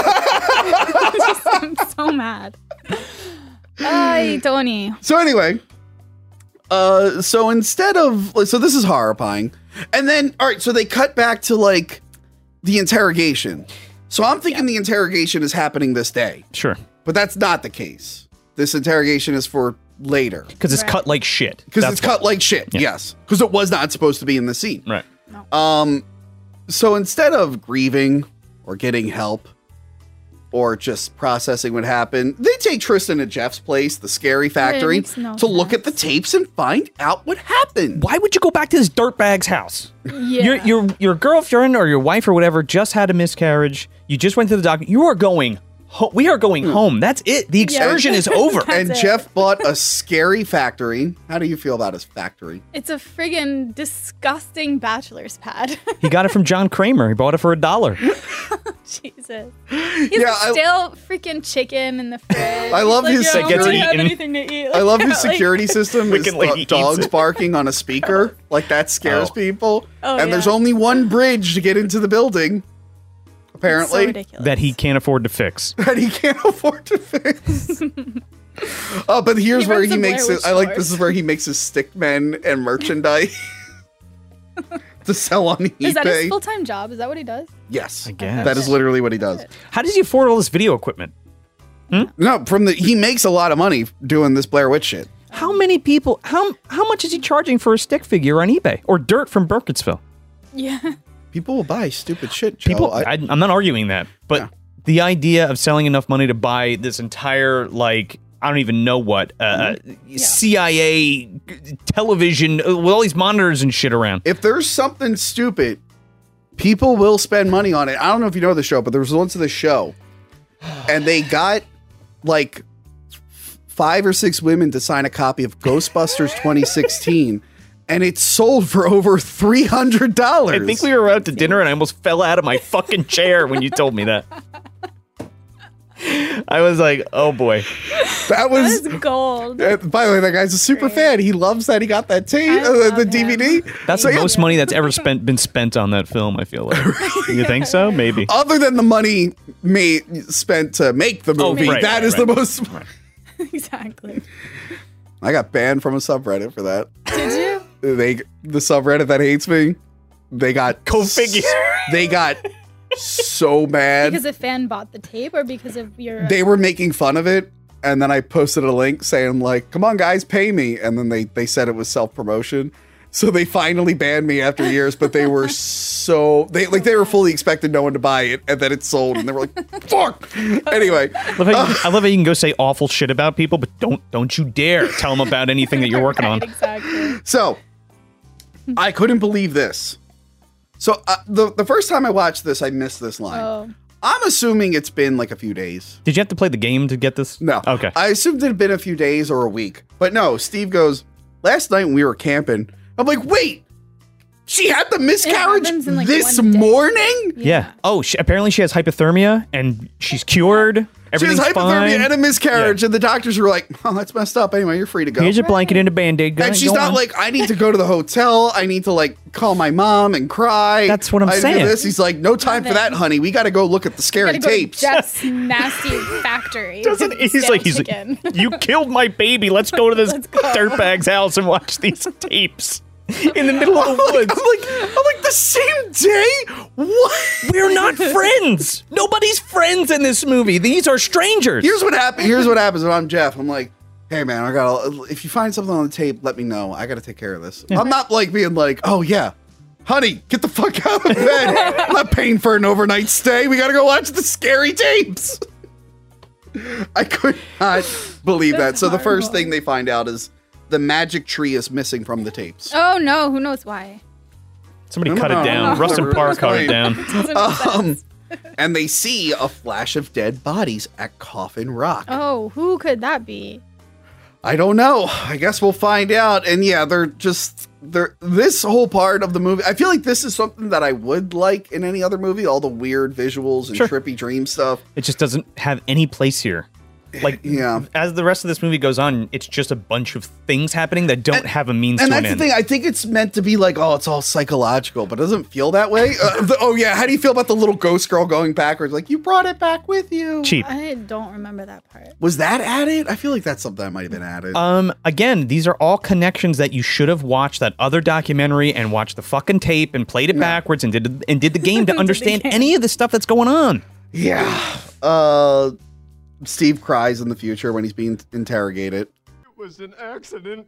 I'm so mad. Ay, Tony. So anyway, so instead of, so this is horrifying. And then, all right, so they cut back to like the interrogation. So I'm thinking the interrogation is happening this day, Sure. but that's not the case. This interrogation is for later. Because it's cut like shit. Because That's it's cut like shit, Yeah. yes. Because it was not supposed to be in the scene. Right. So instead of grieving or getting help or just processing what happened, they take Tristan to Jeff's place, the Scary Factory, makes no to look at the sense. tapes and find out what happened. Why would you go back to this dirtbag's house? Yeah. Your girlfriend or your wife or whatever just had a miscarriage. You just went to the doctor. You are going. We are going home. That's it. The excursion is over. And That's it. Jeff bought a Scary Factory. How do you feel about his factory? It's a friggin' disgusting bachelor's pad. He got it from John Kramer. He bought it for $1. Jesus. He's Yeah, still freaking chicken in the fridge. I love He's his like, gets "Oh, I don't have eaten." anything to eat. I love his Like, security system is Wicked Lady dogs eats it. barking on a speaker. Like that scares Oh. people. Oh, and there's yeah. only one bridge to get into the building, so apparently, ridiculous. That he can't afford to fix. that he can't afford to fix. But here's He where runs he the makes Blair it. Witch I like stores. this is where he makes his stick men and merchandise to sell on eBay. Is that his full-time job? Is that what he does? Yes, I guess. that is literally what he does. How does he afford all this video equipment? No, he makes a lot of money doing this Blair Witch shit. How many people? How much is he charging for a stick figure on eBay or dirt from Burkittsville? Yeah. People will buy stupid shit, Joe. People, I'm not arguing that, but Yeah. the idea of selling enough money to buy this entire like I don't even know what CIA television with all these monitors and shit around. If there's something stupid, people will spend money on it. I don't know if you know the show, but there was once of the show, and they got like 5 or 6 women to sign a copy of Ghostbusters 2016, and it sold for over $300. I think we were out to dinner and I almost fell out of my fucking chair when you told me that. I was like, oh boy. that was. That's gold. By the way, that guy's a super fan. He loves that he got that tape, I love the him. DVD. That's So, the yeah, most money that's ever been spent on that film, I feel like. You think so? Maybe. Other than the money spent to make the movie, right, that right, is right. the most. Exactly. I got banned from a subreddit for that. Did you? The subreddit that hates me, they got Go figure. They got so mad. Because a fan bought the tape or because of your... They were making fun of it, and then I posted a link saying like, "Come on, guys, pay me." And then they said it was self promotion, so they finally banned me after years. But they were they were fully expecting no one to buy it, and then it sold, and they were like, "Fuck." Anyway, I love how you can go say awful shit about people, but don't you dare tell them about anything that you're working on. Right, exactly. so I couldn't believe this. So the first time I watched this, I missed this line. Oh. I'm assuming it's been like a few days. Did you have to play the game to get this? No. Okay. I assumed it had been a few days or a week. But no, Steve goes, "Last night when we were camping." I'm like, wait, she had the miscarriage happens in, like, this one day. morning? yeah. Oh, apparently she has hypothermia and she's cured. She has Everything's hypothermia fine. and a miscarriage. And the doctors were like, "Oh, that's messed up. Anyway, you're free to go." Here's your blanket and a Band-Aid. And she's not like, "I need to go to the hotel. I need to like call my mom and cry." That's what I'm I do saying. this. He's like, "No time for Love it. that, honey. We got to go look at the scary Gotta go to tapes." Jeff's nasty factory. He's like, you killed my baby. Let's go to this dirtbag's house and watch these tapes in the middle of the woods. I'm like, the same day? What? We're not friends. Nobody's friends in this movie. These are strangers. Here's what happens when I'm Jeff. I'm like, "Hey man, if you find something on the tape, let me know. I gotta take care of this." I'm not like being like, "Oh yeah, honey, get the fuck out of bed. I'm not paying for an overnight stay. We gotta go watch the scary tapes." I could not believe that. That's So the first horrible. thing they find out is the magic tree is missing from the tapes. Oh no, who knows why? Somebody cut it No. down. Rustin Park cut it down. Doesn't make sense. And they see a flash of dead bodies at Coffin Rock. Oh, who could that be? I don't know. I guess we'll find out. And yeah, they're this whole part of the movie. I feel like this is something that I would like in any other movie. All the weird visuals and Sure. trippy dream stuff. It just doesn't have any place here. Like, Yeah. as the rest of this movie goes on, it's just a bunch of things happening that don't have a means And to an that's the end. thing. I think it's meant to be like, oh, it's all psychological, but it doesn't feel that way. Oh yeah, how do you feel about the little ghost girl going backwards? Like, you brought it back with you. Cheap. I don't remember that part. Was that added? I feel like that's something that might have been added. Again, these are all connections that you should have watched that other documentary and watched the fucking tape and played it backwards and did the game to understand any of the stuff that's going on. Yeah. Steve cries in the future when he's being interrogated. It was an accident.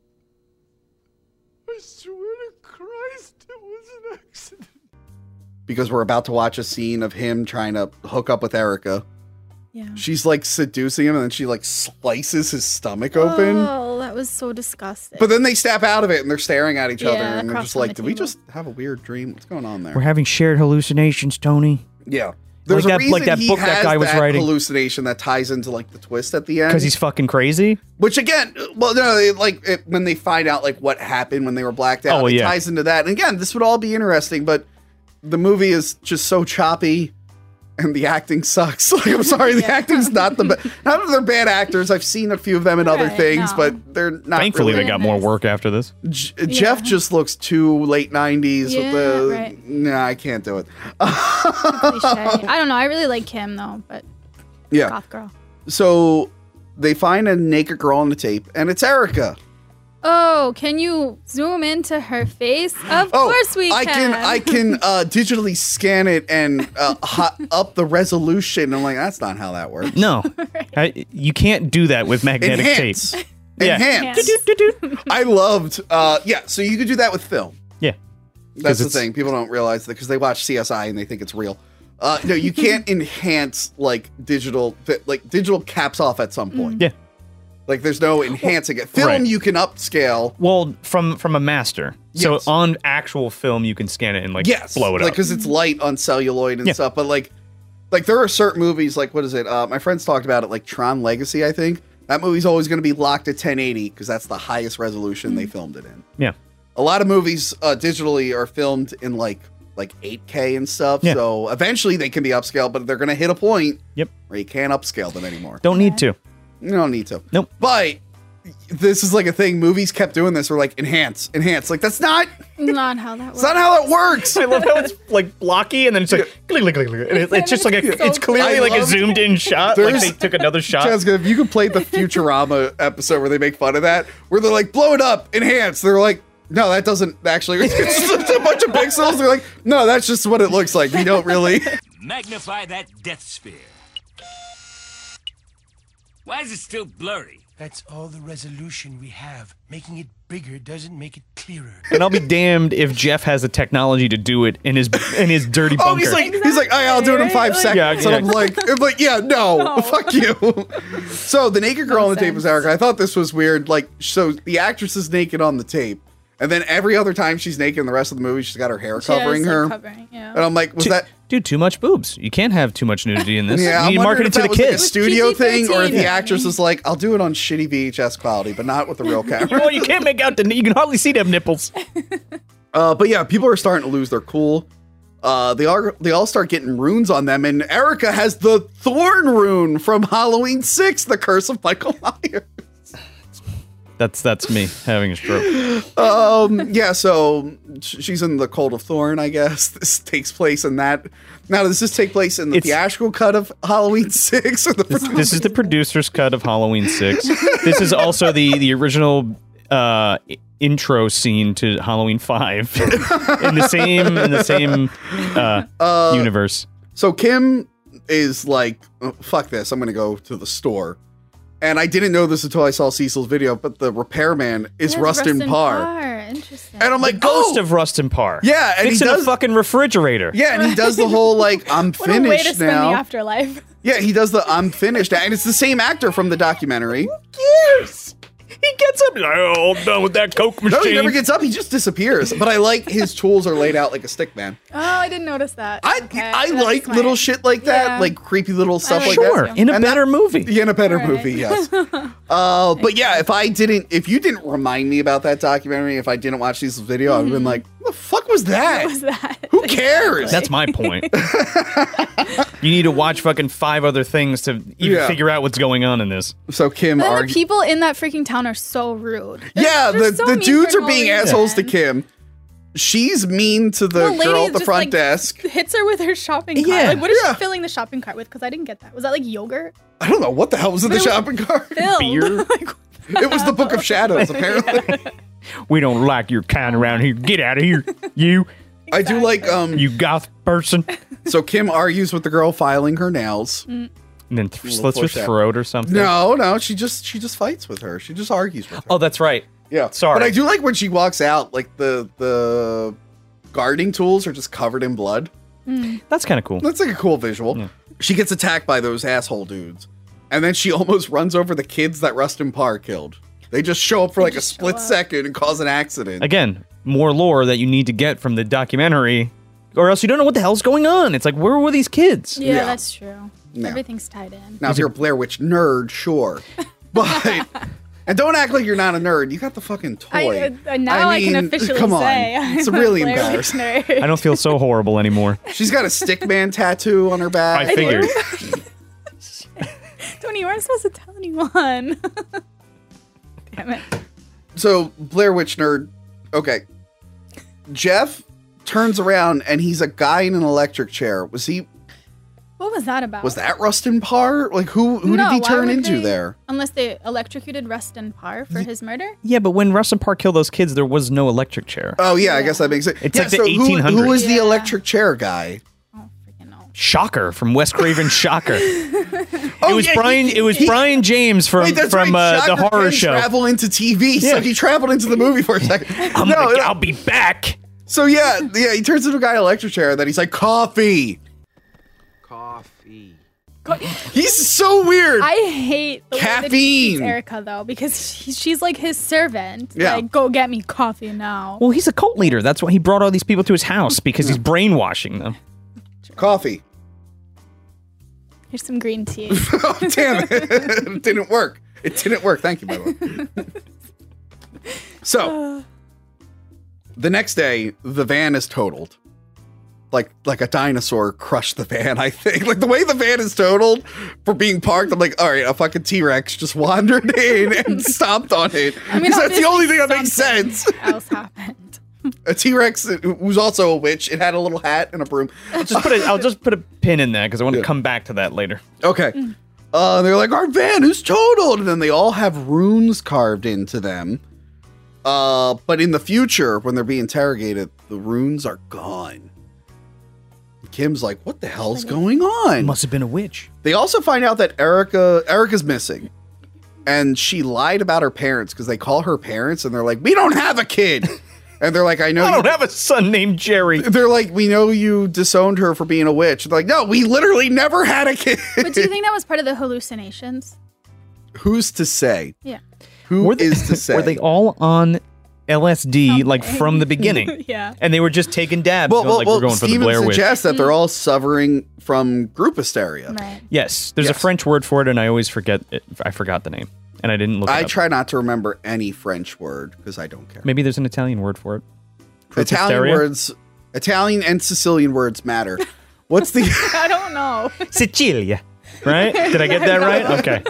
I swear to Christ, it was an accident. Because we're about to watch a scene of him trying to hook up with Erica. Yeah. She's like seducing him and then she like slices his stomach open. Oh, that was so disgusting. But then they snap out of it and they're staring at each other Yeah, and they're across just from like, the did we table. just have a weird dream? What's going on there? We're having shared hallucinations, Tony. Yeah. Like There's a that- reason like that he book that has guy was that writing. hallucination that ties into like the twist at the end. Because he's fucking crazy. Which again, well, no, when they find out like what happened when they were blacked out, Oh, it yeah. ties into that. And again, this would all be interesting, but the movie is just so choppy and the acting sucks. Like, I'm sorry, the acting's not the best. Not that they're bad actors. I've seen a few of them in other Right, things, no. but they're not. Thankfully, really. they got more work after this. Jeff just looks too late 90s Yeah, with the. right. Nah, I can't do it. Cliche. I don't know. I really like Kim though, but Yeah. goth girl. So they find a naked girl on the tape, and it's Erica. Oh, can you zoom into her face? Of course we can. I can digitally scan it and up the resolution. I'm like, that's not how that works. No, you can't do that with magnetic Enhance. tape. Yeah. Enhance. I loved. Yeah, so you could do that with film. Yeah, That's the it's- thing. People don't realize that because they watch CSI and they think it's real. No, you can't enhance like digital caps off at some point. Yeah. Like there's no enhancing it. Film Right. you can upscale. Well, from a master. Yes. So on actual film, you can scan it and like Yes, blow it like up. because it's light on celluloid and Yeah. stuff. But like there are certain movies like what is it? My friends talked about it, like Tron Legacy. I think that movie's always going to be locked at 1080 because that's the highest resolution they filmed it in. Yeah. A lot of movies digitally are filmed in like 8K and stuff. Yeah. So eventually they can be upscaled, but they're going to hit a point Yep. where you can't upscale them anymore. Don't need to. You don't need to. Nope. But this is like a thing. Movies kept doing this. We're like enhance. Like that's not. Not how that works. It's not how that works. I love how it's like blocky and then it's like click, click, click, click. And it's just like it's clearly I like a love- zoomed in shot. Like There's- they took another shot. Jessica, if you could play the Futurama episode where they make fun of that, where they're like, blow it up, enhance. They're like, no, that doesn't actually. It's just a bunch of pixels. They're like, no, that's just what it looks like. We don't really. Magnify that death sphere. Why is it still blurry? That's all the resolution we have. Making it bigger doesn't make it clearer. And I'll be damned if Jeff has the technology to do it in his dirty bunker. Oh, he's like, oh, yeah, I'll do it in 5 seconds. Yeah, And yeah. I'm like, yeah, no, fuck you. So the naked girl on the tape was Erica. I thought this was weird. Like, so the actress is naked on the tape, and then every other time she's naked in the rest of the movie, she's got her hair She has, covering like, her. covering, yeah. And I'm like, was that? Dude, too much boobs. You can't have too much nudity in this. Yeah, you need to I'm market wondering it if to that the was like a kids. studio thing, or if the PG-13. actress was like, "I'll do it on shitty VHS quality, but not with the real camera." Well, you can't make out the. You can hardly see them nipples. But yeah, people are starting to lose their cool. They all start getting runes on them, and Erica has the Thorn rune from Halloween 6, The Curse of Michael Myers. That's me having a stroke. Yeah, so she's in the Cult of Thorn, I guess. This takes place in that. Now, does this take place in the theatrical cut of Halloween 6? Or This is the producer's cut of Halloween 6. This is also the original intro scene to Halloween 5 in the same universe. So Kim is like, oh, fuck this, I'm going to go to the store. And I didn't know this until I saw Cecil's video, but the repairman is Yes, Rustin Parr. Interesting. And I'm like, Ghost oh! of Rustin Parr. Yeah, and Fixing he does a fucking refrigerator. Yeah, and he does the whole like, I'm What a way to finished spend the now. afterlife. Yeah, he does the I'm finished, and it's the same actor from the documentary. Yes. He gets up. Oh, I'm done with that Coke machine. No, he never gets up. He just disappears. But I like his tools are laid out like a stick man. Oh, I didn't notice that. I That's like smart. little shit like that, Yeah. like creepy little stuff like Sure, that. in a And better movie. Yeah, in a better Right. movie, yes. But yeah, if you didn't remind me about that documentary, if I didn't watch Cecil's video, I would have been like, what the fuck was that? What was that? Who cares? That's my point. You need to watch fucking 5 other things to even figure out what's going on in this. So Kim But then the argued. people in that freaking town are so rude. Yeah, They're so the mean dudes for are no being reason. assholes to Kim. She's mean to the lady girl at the just, front like, desk. hits her with her shopping cart. Yeah. Like, what is Yeah. she filling the shopping cart with? Because I didn't get that. Was that like yogurt? I don't know what the hell was in the But it was shopping cart. Filled. Beer? Like, It was the Book of Shadows, apparently. We don't like your kind around here. Get out of here, you I do like you goth person. so Kim argues with the girl filing her nails. And then slits her foreshadow. throat or something. No, she just fights with her. She just argues with her. Oh, that's right. Yeah. Sorry. But I do like when she walks out, like the gardening tools are just covered in blood. That's kind of cool. That's like a cool visual. Yeah. She gets attacked by those asshole dudes. And then she almost runs over the kids that Rustin Parr killed. They just show up for like a just split show up. second and cause an accident. Again, more lore that you need to get from the documentary, or else you don't know what the hell's going on. It's like, where were these kids? yeah, Yeah. that's true. Yeah. Everything's tied in. Now, if you're a Blair Witch nerd, sure. But, and don't act like you're not a nerd. You got the fucking toy. Now I can mean, officially come on. say It's I'm really a Blair Witch embarrassing. nerd. I don't feel so horrible anymore. She's got a stickman tattoo on her back. I figured. Tony, you weren't supposed to tell anyone. Damn it. So, Blair Witch nerd. Okay. Jeff turns around and he's a guy in an electric chair. Was What about? Was that Rustin Parr? Like, who did No, he why turn would into they- there? Unless they electrocuted Rustin Parr for his murder? Yeah, but when Rustin Park killed those kids, there was no electric chair. Oh, yeah, I guess that makes sense. It's Yeah, like the so 1800s. Who was the Yeah. electric chair guy? Oh, freaking no. Shocker from Wes Craven's Shocker. Oh, It was yeah, Brian. he- It was he- Brian James from Wait, that's from right. the Shocker horror can show. travel into TV, so Yeah. he traveled into the movie for a second. I'll be back. So yeah, he turns into a guy in an electric chair. Then he's like, coffee. Coffee. He's so weird. I hate the way that he Caffeine. treats Erica, though, because she's like his servant. Yeah. Like, go get me coffee now. Well, he's a cult leader. That's why he brought all these people to his house, because he's brainwashing them. Coffee. Here's some green tea. Oh, damn it. It didn't work. It didn't work. Thank you, by the way. So, the next day, the van is totaled. Like a dinosaur crushed the van, I think. Like, the way the van is totaled for being parked, I'm like, all right, a fucking T-Rex just wandered in and stomped on it. I mean, 'Cause that's the only thing that makes something sense. else happened. A T-Rex who's also a witch. It had a little hat and a broom. I'll just put a pin in that because I want to come back to that later. Okay. They're like, our van is totaled. And then they all have runes carved into them. But in the future, when they're being interrogated, the runes are gone. Kim's like, what the hell's going on? Must have been a witch. They also find out that Erica's missing. And she lied about her parents because they call her parents and they're like, we don't have a kid. And they're like, I know I you don't have a son named Jerry. They're like, we know you disowned her for being a witch. They're like, no, we literally never had a kid. But do you think that was part of the hallucinations? Who's to say? Yeah. Who is to say? Were they all on LSD like from the beginning? Yeah. And they were just taking dabs. Well, going, like, we're going for the Steven Blair Witch. suggests that they're all suffering from group hysteria. Right. Yes, there's a Yes. French word for it, and I always forget it. I forgot the name, and I didn't look it I up. try not to remember any French word because I don't care. Maybe there's an Italian word for it. For Italian hysteria? words, Italian and Sicilian words matter. What's the? I don't know. Sicilia, right? Did I get that right? Okay.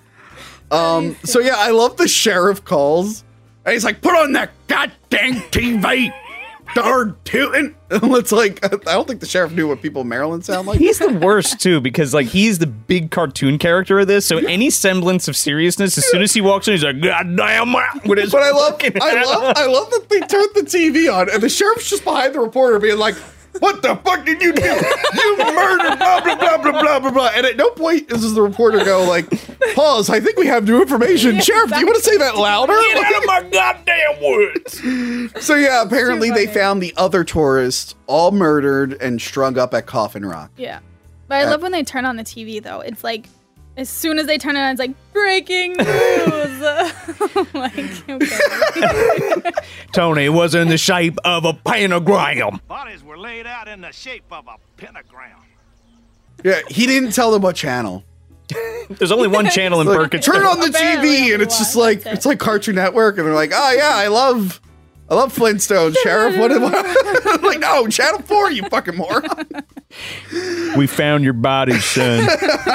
So yeah, I love the sheriff calls, and he's like, "Put on that goddamn TV, darn tootin'." And it's like, I don't think the sheriff knew what people in Maryland sound like. He's the worst too because like he's the big cartoon character of this. So any semblance of seriousness, as soon as he walks in, he's like, "God damn!" With his But I love fucking I love that they turned the TV on, and the sheriff's just behind the reporter, being like, "What the fuck did you do? You murdered blah blah blah blah blah blah blah." And at no point does the reporter go like, "Pause. I think we have new information." Sheriff, do you want to say that louder? Get out of my goddamn woods! So yeah, apparently they funny. found the other tourists all murdered and strung up at Coffin Rock. Yeah. But I love when they turn on the TV, though. It's like, as soon as they turn it on, it's like, breaking news. Like, okay. Tony was in the shape of a pentagram. Bodies were laid out in the shape of a pentagram. Yeah, he didn't tell them what channel. There's only one channel in Like, Perkins. turn on the Apparently TV, only and it's one, just like that's it. it's like Cartoon Network, and they're like, oh yeah, I love Flintstones, Sheriff. What? I'm like, no, Channel 4, you fucking moron. We found your body, son.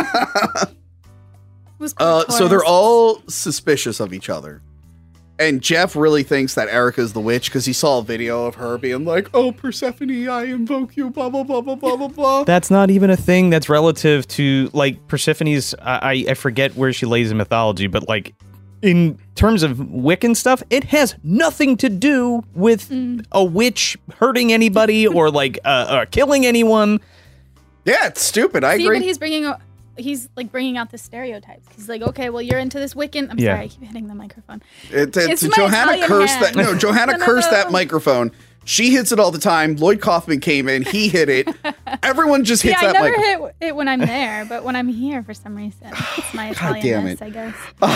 So they're all suspicious of each other. And Jeff really thinks that Erica's the witch because he saw a video of her being like, oh, Persephone, I invoke you, blah, blah, blah, blah, blah, blah, blah. That's not even a thing that's relative to, like, Persephone's, I forget where she lays in mythology, but, like, in terms of Wiccan stuff, it has nothing to do with a witch hurting anybody or, like, killing anyone. Yeah, it's stupid. I See, agree. but he's like bringing out the stereotypes. He's like, okay, well, you're into this Wiccan. I'm Yeah. sorry, I keep hitting the microphone. It's my Johanna Italian cursed hand. that. No, Johanna No. cursed that microphone. She hits it all the time. Lloyd Kaufman came in. He hit it. Everyone just hits Yeah, I that never microphone. hit it when I'm there, but when I'm here, for some reason, it's my damn Italianness, it. I guess.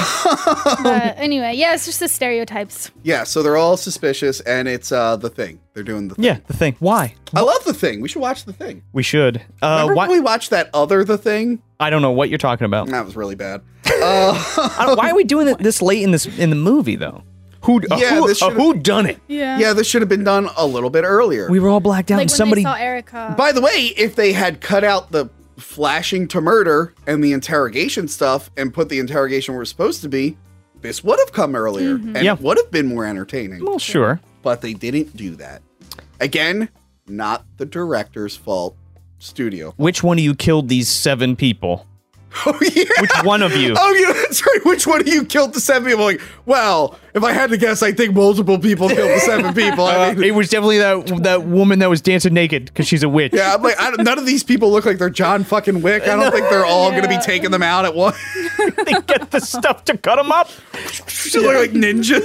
But anyway, yeah, it's just the stereotypes. Yeah, so they're all suspicious, and it's The Thing. They're doing The Thing. Yeah, the thing. Why? I love The Thing. We should watch The Thing. We should. Remember Why? when we watched that other The Thing? I don't know what you're talking about. That was really bad. Why are we doing it this late in the movie though? Who done it? Yeah. Yeah, this should have been done a little bit earlier. We were all blacked out Like and when somebody they saw Erica. By the way, if they had cut out the flashing to murder and the interrogation stuff and put the interrogation where it's supposed to be, this would have come earlier and Yeah. it would have been more entertaining. Well, sure. But they didn't do that. Again, not the director's fault. Studio. Which one of you killed these 7 people? Oh, yeah. Which one of you? Oh, yeah, that's right. Which one of you killed the 7 people? Like, well, if I had to guess, I think multiple people killed the 7 people. I mean, It was definitely that woman that was dancing naked because she's a witch. yeah, I'm like, none of these people look like they're John fucking Wick. I don't think they're all going to be taking them out at once. They get the stuff to cut them up. She look like ninja.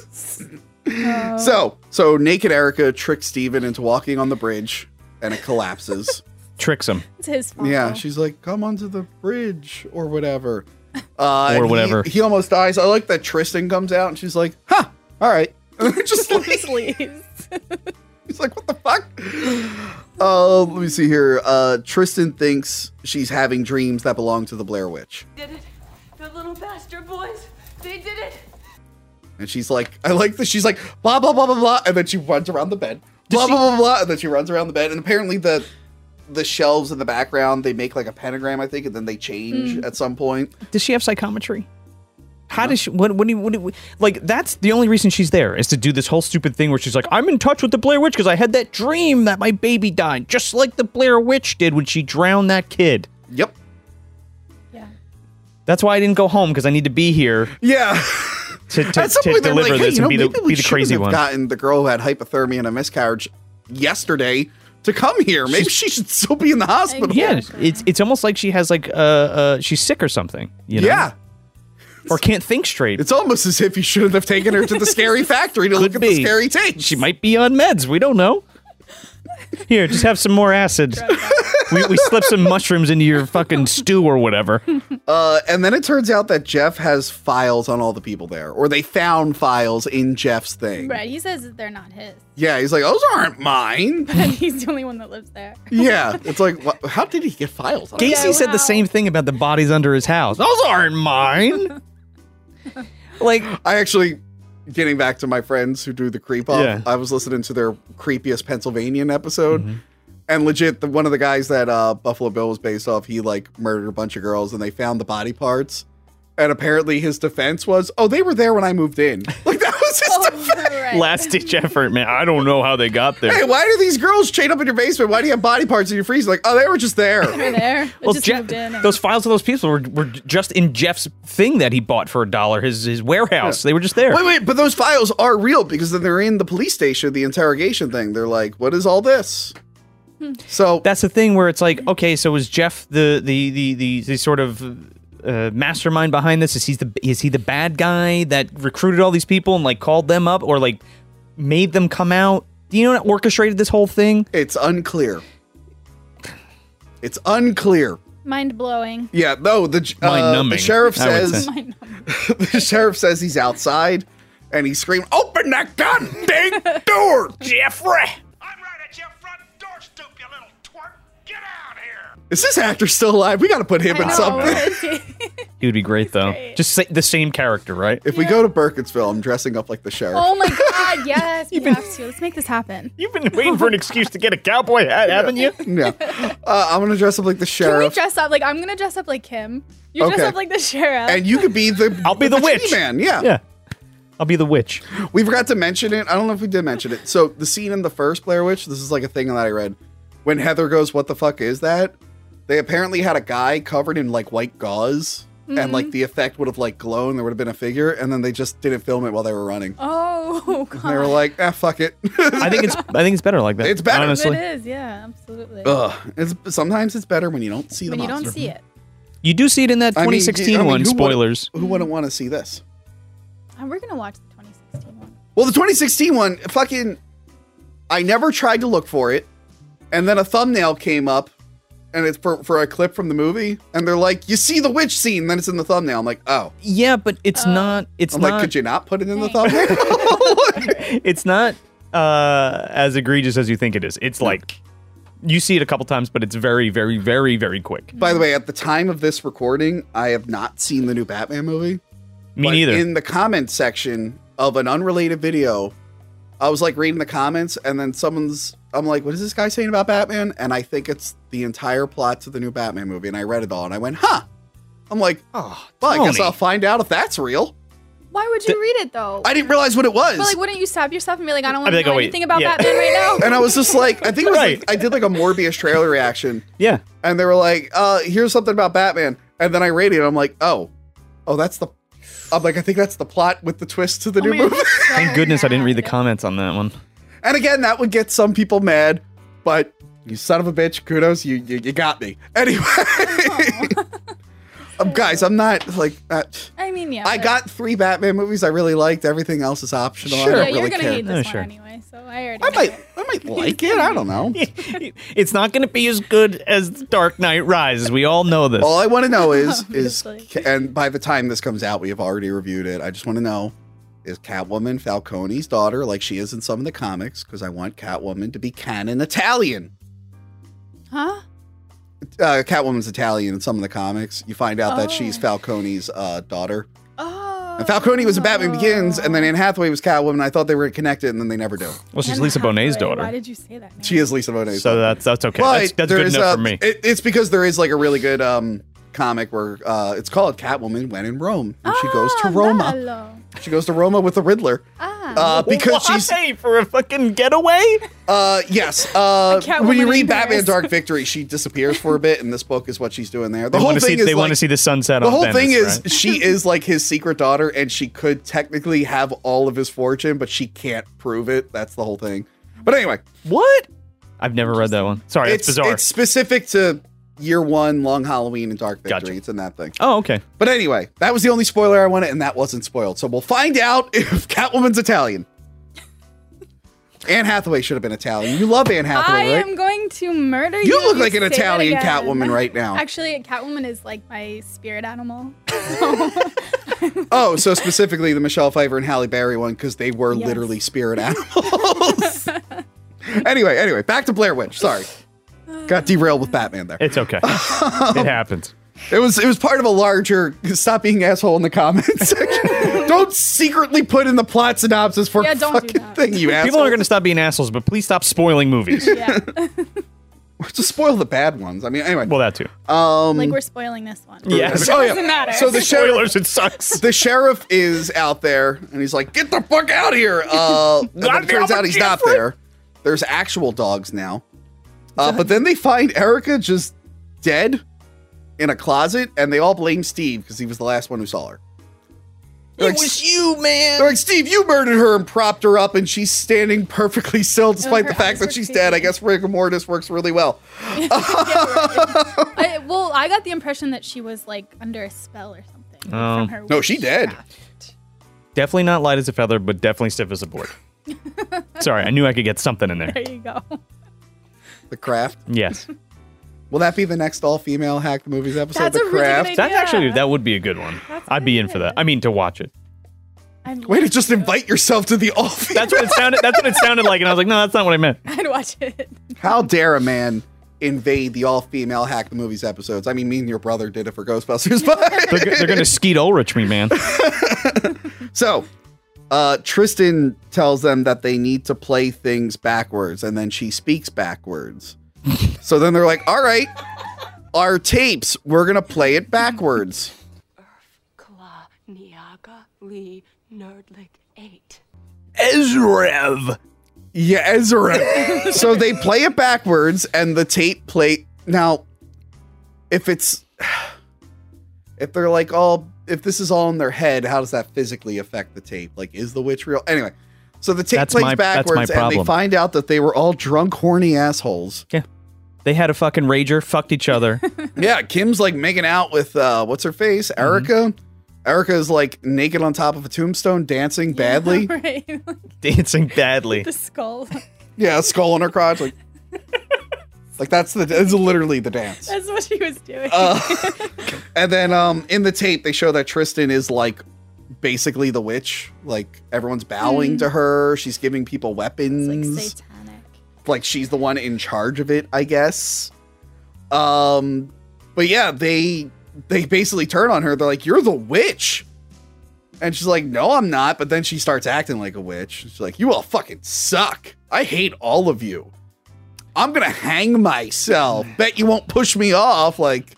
Yeah. So naked Erica tricks Steven into walking on the bridge, and it collapses. Tricks him. It's his fault. Yeah, she's like, come onto the bridge or whatever. Or and whatever. He almost dies. I like that Tristan comes out and she's like, huh, all right. And then just Just leaves. he's like, what the fuck? Let me see here. Tristan thinks she's having dreams that belong to the Blair Witch. Did it. The little bastard boys. They did it. And she's like, I like this. She's like, blah, blah, blah, blah, blah. And then she runs around the bed. Blah, blah, blah, blah. And then she runs around the bed. And apparently the shelves in the background, they make like a pentagram, I think, and then they change at some point. Does she have psychometry? How does she? What do you like? That's the only reason she's there is to do this whole stupid thing where she's like, I'm in touch with the Blair Witch because I had that dream that my baby died, just like the Blair Witch did when she drowned that kid. Yep. Yeah. That's why I didn't go home because I need to be here Yeah. to At some point, they were deliver like, this and be maybe we the crazy shouldn't one. have gotten the girl who had hypothermia and a miscarriage yesterday to come here. Maybe she should still be in the hospital. Yeah, Exactly. it's almost like she has like she's sick or something. You know? Yeah. Or can't think straight. It's almost as if you shouldn't have taken her to the scary factory to look at the be. scary tapes. She might be on meds. We don't know. Here, just have some more acid. We slip some mushrooms into your fucking stew or whatever. And then it turns out that Jeff has files on all the people there, or they found files in Jeff's thing. Right. He says that they're not his. Yeah, he's like, those aren't mine. And he's the only one that lives there. Yeah, it's like, how did he get files on? Gacy Yeah, said wow. the same thing about the bodies under his house. Those aren't mine. Like, I actually, getting back to my friends who do the creep off, Yeah. I was listening to their creepiest Pennsylvanian episode. And legit, one of the guys that Buffalo Bill was based off, he like murdered a bunch of girls and they found the body parts. And apparently his defense was, oh, they were there when I moved in. Like that was his defense. Right. last ditch effort, man. I don't know how they got there. Hey, why do these girls chain up in your basement? Why do you have body parts in your freezer? Like, oh, they were just there. They're there. They Well, just Jeff, moved in. and- those files of those people were just in Jeff's thing that he bought for $1, his warehouse. They were just there. Wait, but those files are real because then they're in the police station, the interrogation thing. They're like, what is all this? So That's the thing where it's like, okay, so is Jeff the sort of mastermind behind this? Is he the bad guy that recruited all these people and like called them up or like made them come out? Do you know what orchestrated this whole thing? it's unclear. It's unclear. Mind blowing. Yeah, no, the Mind-numbing, sheriff I would says say. the sheriff says he's outside and he's screaming, open that goddamn door, Jeffrey. I'm right at your front door, stoop, you little twerp. Get out here. is this actor still alive? We got to put him in something. He would be great, though. great. Just say the same character, right? If we go to Burkittsville, I'm dressing up like the sheriff. Oh my God, yes, we have to. Let's make this happen. You've been waiting for an excuse to get a cowboy hat, haven't you? Yeah. I'm going to dress up like the Can we sheriff. dress up? Like, I'm going to dress up like Kim. You dress Okay. up like the sheriff. And you could be the I'll be the witch. man. Yeah. Yeah. I'll be the witch. We forgot to mention it. I don't know if we did mention it. So the scene in the first Blair Witch, this is like a thing that I read. When Heather goes, "What the fuck is that?" They apparently had a guy covered in like white gauze, and like the effect would have like glown. There would have been a figure, and then they just didn't film it while they were running. oh, God. They were like, fuck it. I think it's better like that. It's better. honestly. It is, yeah, absolutely. Sometimes it's better when you don't see the when you monster. don't see it. You do see it in that 2016 one. Spoilers. Who wouldn't want to see this? We're going to watch the 2016 one. Well, the 2016 one, fucking, I never tried to look for it, and then a thumbnail came up, and it's for a clip from the movie, and they're like, "You see the witch scene?" Then it's in the thumbnail. I'm like, "Oh." Yeah, but it's not. It's I'm not. like, could you not put it in the thumbnail? It's not as egregious as you think it is. It's like you see it a couple times, but it's very, very, very, very quick. By the way, at the time of this recording, I have not seen the new Batman movie. Me But neither. In the comment section of an unrelated video, I was like reading the comments, and then I'm like, what is this guy saying about Batman? And I think it's the entire plot to the new Batman movie. And I read it all, and I went, huh. I'm like, well, I guess Tony. I'll find out if that's real. Why would you read it, though? I didn't realize what it was. But, like, wouldn't you stop yourself and be like, I don't I'd want be to like, know oh, wait, anything about yeah. Batman right now? And I was just like, I think it was Right. like, I did like a Morbius trailer reaction. Yeah. And they were like, here's something about Batman. And then I rated it. I'm like, oh, I'm like, I think that's the plot with the twist to the new movie. Thank goodness I didn't read the comments on that one. And again, that would get some people mad, but you son of a bitch, kudos, you got me. Anyway, guys, I'm not like that. I mean, yeah. I but- got 3 Batman movies I really liked. Everything else is optional. I Sure. don't Yeah, you're really going to care. hate this sure. one anyway, so I already I know. might like it. I don't know. It's not going to be as good as Dark Knight Rises. We all know this. All I want to know is, Obviously. and by the time this comes out, we have already reviewed it. I just want to know, is Catwoman Falcone's daughter like she is in some of the comics? Because I want Catwoman to be canon Italian. Huh? Catwoman's Italian in some of the comics. You find out that she's Falcone's daughter. Oh. And Falcone was in Batman Begins, and then Anne Hathaway was Catwoman. I thought they were connected, and then they never do. Well, she's Anne Lisa Bonet's Hathaway. daughter. Why did you say that? Man? She is Lisa Bonet's So daughter. that's okay. But That's good there's, enough for me. It's because there is like a really good comic where it's called Catwoman When in Rome, and she goes to Roma. bello. She goes to Roma with the Riddler. Because she's Why? For a fucking getaway? yes. Catwoman When you read in Batman Paris. Dark Victory, she disappears for a bit, and this book is what she's doing there. The They whole want to thing see. is They want to like, see the sunset. the on whole Venice, thing is right? she is like his secret daughter, and she could technically have all of his fortune, but she can't prove it. That's the whole thing. But anyway, what? I've never read that one. Sorry, that's bizarre. it's specific to Year One, Long Halloween, and Dark Victory. Gotcha. It's in that thing. Oh, okay. But anyway, that was the only spoiler I wanted, and that wasn't spoiled. So we'll find out if Catwoman's Italian. Anne Hathaway should have been Italian. You love Anne Hathaway, I right? am going to murder you. You look if like an say that Italian again. Catwoman right now. Actually, Catwoman is like my spirit animal. Oh, so specifically the Michelle Pfeiffer and Halle Berry one, because they were Yes. literally spirit animals. anyway, back to Blair Witch. Sorry. Got derailed with Batman there. It's okay. It happens. It was part of a larger stop being asshole in the comments section. Don't secretly put in the plot synopsis for Yeah, a don't do fucking that. thing, you asshole. People are going to stop being assholes, but please stop spoiling movies. Yeah. to spoil the bad ones. I mean, anyway. Well, that too. Like we're spoiling this one. Yes. Oh, yeah. Doesn't matter. So the sheriff, Spoilers, it sucks. the sheriff is out there, and he's like, "Get the fuck out of here!" And then it turns out he's not there. There's actual dogs now. But then they find Erica just dead in a closet, and they all blame Steve because he was the last one who saw her. It was you, man. They're like, "Steve, you murdered her and propped her up, and she's standing perfectly still despite her the fact eyes that are she's creepy. dead." I guess rigor mortis works really well. I got the impression that she was like under a spell or something. From her No, she dead. Definitely not light as a feather, but definitely stiff as a board. Sorry, I knew I could get something in there. There you go. The Craft. Yes. Will that be the next all-female Hack the Movies episode? That's The a really good Craft. idea. That's actually, that would be a good one. I'd be in for that. I mean, to watch it. Way to just invite yourself to the all-female. That's what it sounded like, and I was like, no, that's not what I meant. I'd watch it. How dare a man invade the all-female Hack the Movies episodes. I mean, me and your brother did it for Ghostbusters, but They're going to Skeet Ulrich me, man. So, Tristan tells them that they need to play things backwards, and then she speaks backwards. So then they're like, all right, our tapes, we're going to play it backwards. Kla, Niaga, Lee, Nerdlick, 8. Ezrev. Yeah, Ezra. So they play it backwards, and the tape play. Now, if they're like if this is all in their head, how does that physically affect the tape? Like, is the witch real? Anyway, so the tape plays backwards, and they find out that they were all drunk, horny assholes. Yeah. They had a fucking rager, fucked each other. Yeah, Kim's like making out with, what's her face? Erica? Mm-hmm. Erica is like naked on top of a tombstone, dancing badly. Right. Dancing badly. The skull. Yeah, a skull on her crotch. Like that's literally the dance. That's what she was doing. And then in the tape, they show that Tristan is like basically the witch. Like everyone's bowing to her. She's giving people weapons. It's like satanic. Like she's the one in charge of it, I guess. But yeah, they basically turn on her. They're like, "You're the witch," and she's like, "No, I'm not." But then she starts acting like a witch. She's like, "You all fucking suck. I hate all of you. I'm gonna hang myself. Bet you won't push me off." Like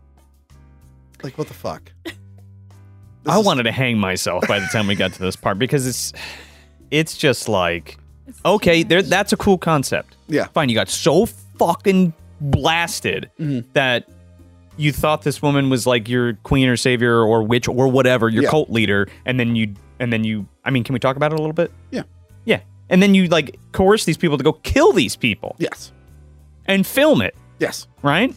what the fuck? I wanted to hang myself by the time we got to this part because it's just like, okay, that's a cool concept. Yeah, fine. You got so fucking blasted that you thought this woman was like your queen or savior or witch or whatever, your cult leader, and then you. I mean, can we talk about it a little bit? Yeah. Yeah. And then you like coerce these people to go kill these people. Yes. And film it. Yes. Right?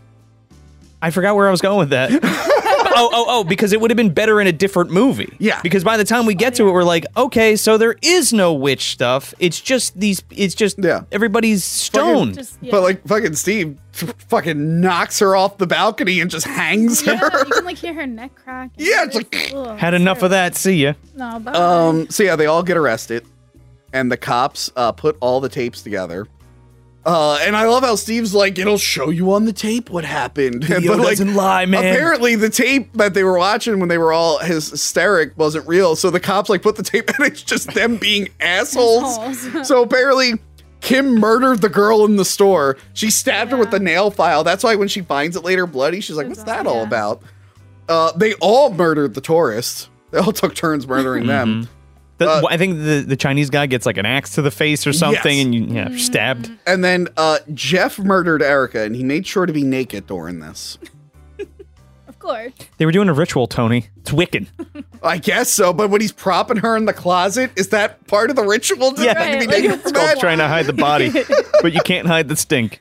I forgot where I was going with that. Because it would have been better in a different movie. Yeah. Because by the time we get to it, we're like, okay, so there is no witch stuff. It's just everybody's stoned. But like fucking Steve fucking knocks her off the balcony and just hangs her. You can like hear her neck crack. Yeah, it's like had enough of that. See ya. No, bye. So yeah, they all get arrested, and the cops put all the tapes together. And I love how Steve's like, it'll show you on the tape what happened. Video doesn't lie, man. Apparently the tape that they were watching when they were all hysteric wasn't real. So the cops like put the tape and it's just them being assholes. So apparently Kim murdered the girl in the store. She stabbed her with the nail file. That's why when she finds it later bloody, she's like, what's that all about? They all murdered the tourists. They all took turns murdering them. I think the Chinese guy gets like an axe to the face or something, and you're stabbed. And then Jeff murdered Erica, and he made sure to be naked during this. Of course. They were doing a ritual, Tony. It's Wiccan. I guess so, but when he's propping her in the closet, is that part of the ritual? To be naked for that? Trying to hide the body, but you can't hide the stink.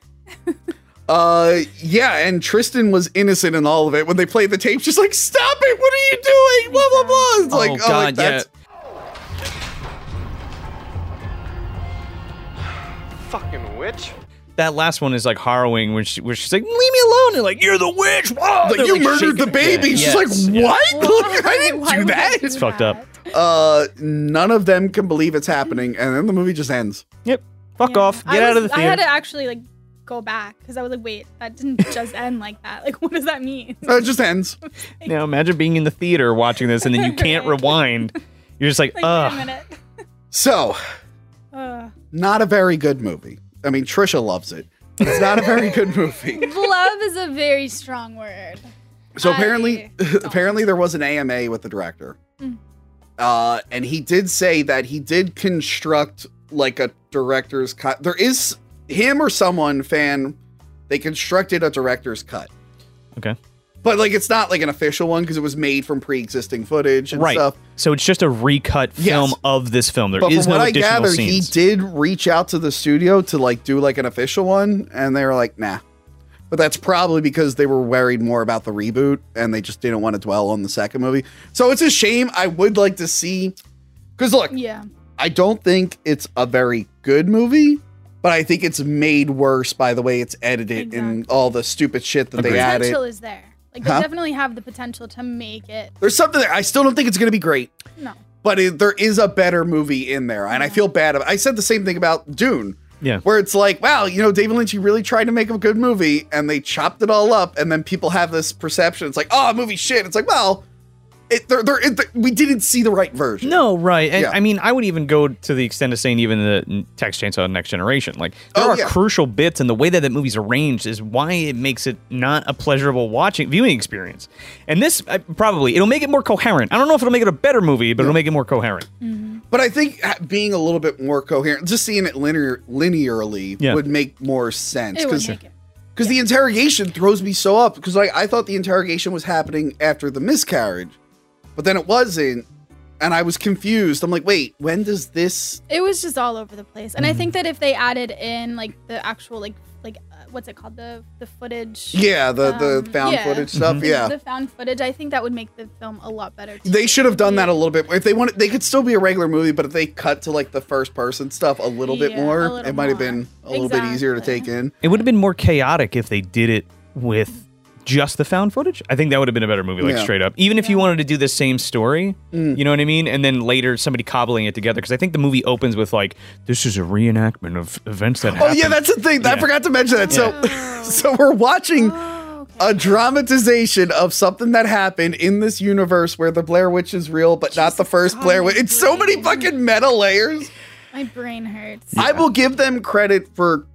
Yeah, and Tristan was innocent in all of it. When they played the tape, she's like, "Stop it! What are you doing?" Blah blah blah. It's like, God, that's Fucking witch. That last one is like harrowing where she's like, "Leave me alone!" And like, "You're the witch!" Whoa! like, you murdered the baby. Yeah. She's like, "What? Look, I didn't do that." It's fucked up. None of them can believe it's happening, and then the movie just ends. Yep. Fuck off. Get out of the theater. I had to actually like go back because I was like, wait, that didn't just end like that. Like, what does that mean? It just ends. Now imagine being in the theater watching this and then you can't rewind. You're just like, Wait a minute. So, not a very good movie. I mean, Trisha loves it, but it's not a very good movie. Love is a very strong word. So apparently there was an AMA with the director. And he did say that he did construct like a director's cut. There is him or someone they constructed a director's cut. Okay. But like it's not like an official one because it was made from pre-existing footage and stuff. So it's just a recut film of this film. There But is from no what I additional gather, scenes. he did reach out to the studio to like do like an official one, and they were like, nah. But that's probably because they were worried more about the reboot and they just didn't want to dwell on the second movie. So it's a shame. I would like to see, because look, I don't think it's a very good movie, but I think it's made worse by the way it's edited and all the stupid shit that they added. The potential is there. Like, they definitely have the potential to make it. There's something there. I still don't think it's going to be great. No. But there is a better movie in there, and I feel bad. I said the same thing about Dune, Yeah. Where it's like, wow, David Lynch, he really tried to make a good movie, and they chopped it all up, and then people have this perception. It's like, oh, movie shit. It's like, well, we didn't see the right version. No, right. And Yeah. I mean, I would even go to the extent of saying even the Texas Chainsaw Next Generation. Like, there are crucial bits, and the way that movie's arranged is why it makes it not a pleasurable viewing experience. And this, it'll make it more coherent. I don't know if it'll make it a better movie, but it'll make it more coherent. But I think being a little bit more coherent, just seeing it linearly would make more sense. It would make it. Because the interrogation throws me so up. Because I thought the interrogation was happening after the miscarriage. But then it wasn't, and I was confused. I'm like, wait, when does this... It was just all over the place. And I think that if they added in, like, the actual, what's it called? The footage? Yeah, the found footage stuff, yeah. The found footage, I think that would make the film a lot better, too. They should have done that a little bit. If they wanted, they could still be a regular movie, but if they cut to, like, the first-person stuff a little bit more, it might have been a little bit easier to take in. It would have been more chaotic if they did it with just the found footage. I think that would have been a better movie, straight up. Even if you wanted to do the same story, you know what I mean? And then later somebody cobbling it together. Because I think the movie opens with this is a reenactment of events that happened. Oh, yeah, that's the thing. I forgot to mention that. So we're watching a dramatization of something that happened in this universe where the Blair Witch is real, but not the first Blair Witch. It's so many fucking meta layers. My brain hurts. I will give them credit for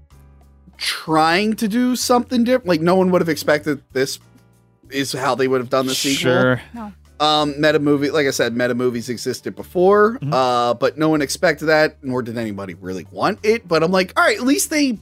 trying to do something different. Like, no one would have expected this is how they would have done the sequel. Sure. No. Meta movie, like I said, meta movies existed before, but no one expected that, nor did anybody really want it. But I'm like, all right, at least they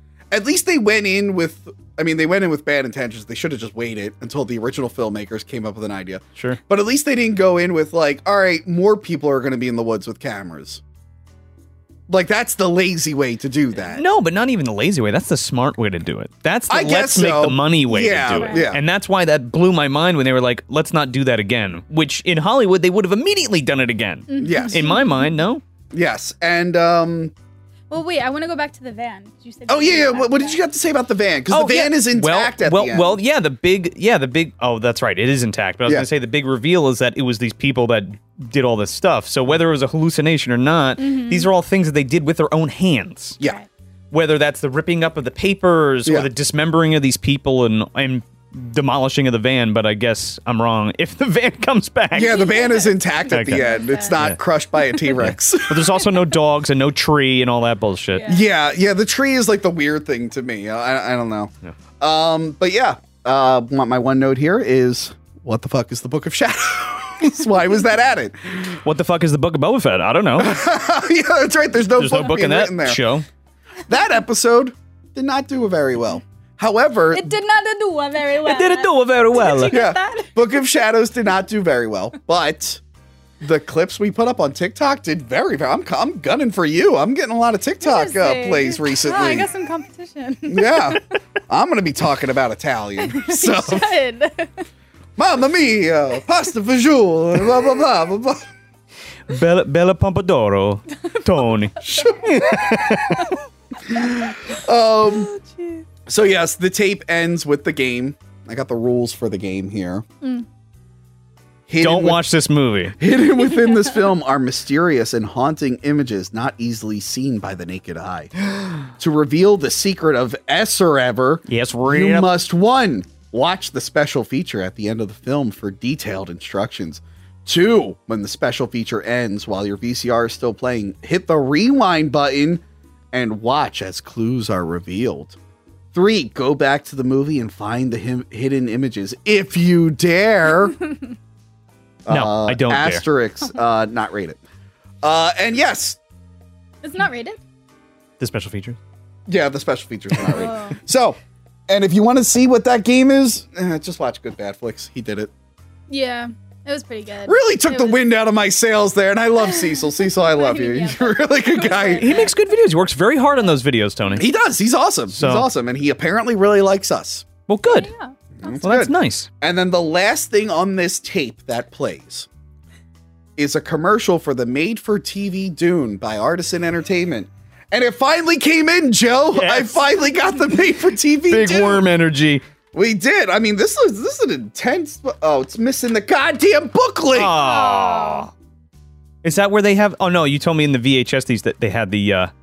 went in with, they went in with bad intentions. They should have just waited until the original filmmakers came up with an idea. Sure. But at least they didn't go in with like, all right, more people are going to be in the woods with cameras. Like, that's the lazy way to do that. No, but not even the lazy way. That's the smart way to do it. That's the I let's guess make so. the money way Yeah, to do it. yeah. And that's why that blew my mind when they were like, let's not do that again. Which in Hollywood, they would have immediately done it again. Yes. In my mind, no. Yes. And, Well, wait, I want to go back to the van. Did you say oh, yeah. What did you have to say about the van? Because the van is intact at the end. Well, yeah, the big, oh, that's right. It is intact. But I was going to say the big reveal is that it was these people that did all this stuff. So whether it was a hallucination or not, these are all things that they did with their own hands. Yeah. Right. Whether that's the ripping up of the papers or the dismembering of these people and demolishing of the van, but I guess I'm wrong. If the van comes back. Yeah, the van is intact at the Okay. end. It's not crushed by a T-Rex. But there's also no dogs and no tree and all that bullshit. Yeah. The tree is like the weird thing to me. I don't know. Yeah. But yeah, my one note here is, what the fuck is the Book of Shadows? Why was that added? What the fuck is the Book of Boba Fett? I don't know. Yeah, that's right. There's no book being in that written there. show. That episode did not do very well. However, It did not do very well. It didn't do very well. Did you get that? Book of Shadows did not do very well, but the clips we put up on TikTok did very, very. I'm gunning for you. I'm getting a lot of TikTok plays recently. Oh, I got some competition. Yeah, I'm gonna be talking about Italian. So, Good. Mamma mia, pasta fagioli, blah blah blah blah blah. Bella Pompadoro. Tony. So yes, the tape ends with the game. I got the rules for the game here. Don't watch this movie. Hidden within this film are mysterious and haunting images not easily seen by the naked eye. To reveal the secret of Esserever, you must 1. Watch the special feature at the end of the film for detailed instructions. 2. When the special feature ends while your VCR is still playing, hit the rewind button and watch as clues are revealed. 3. Go back to the movie and find the hidden images if you dare. No, I don't dare. Asterisk, not rated. And yes, It's not rated? The special feature. yeah, the special features are not rated. So, and if you want to see what that game is, just watch Good Bad Flicks. He did it. Yeah. It was pretty good. Really took It the was- wind out of my sails there, and I love Cecil. Cecil, I love you. Yeah. You're a really good guy. He makes good videos. He works very hard on those videos, Tony. He does. He's awesome. So- He's awesome, and he apparently really likes us. Well, good. Yeah. Well, that's good. nice. And then the last thing on this tape that plays is a commercial for the made-for-TV Dune by Artisan Entertainment. And it finally came in, Joe. Yes. I finally got the made-for-TV Big Dune. worm energy. We did. I mean, this is an intense. Oh, it's missing the goddamn booklet. Aww. Is that where they have? Oh no, you told me in the VHS these that they had the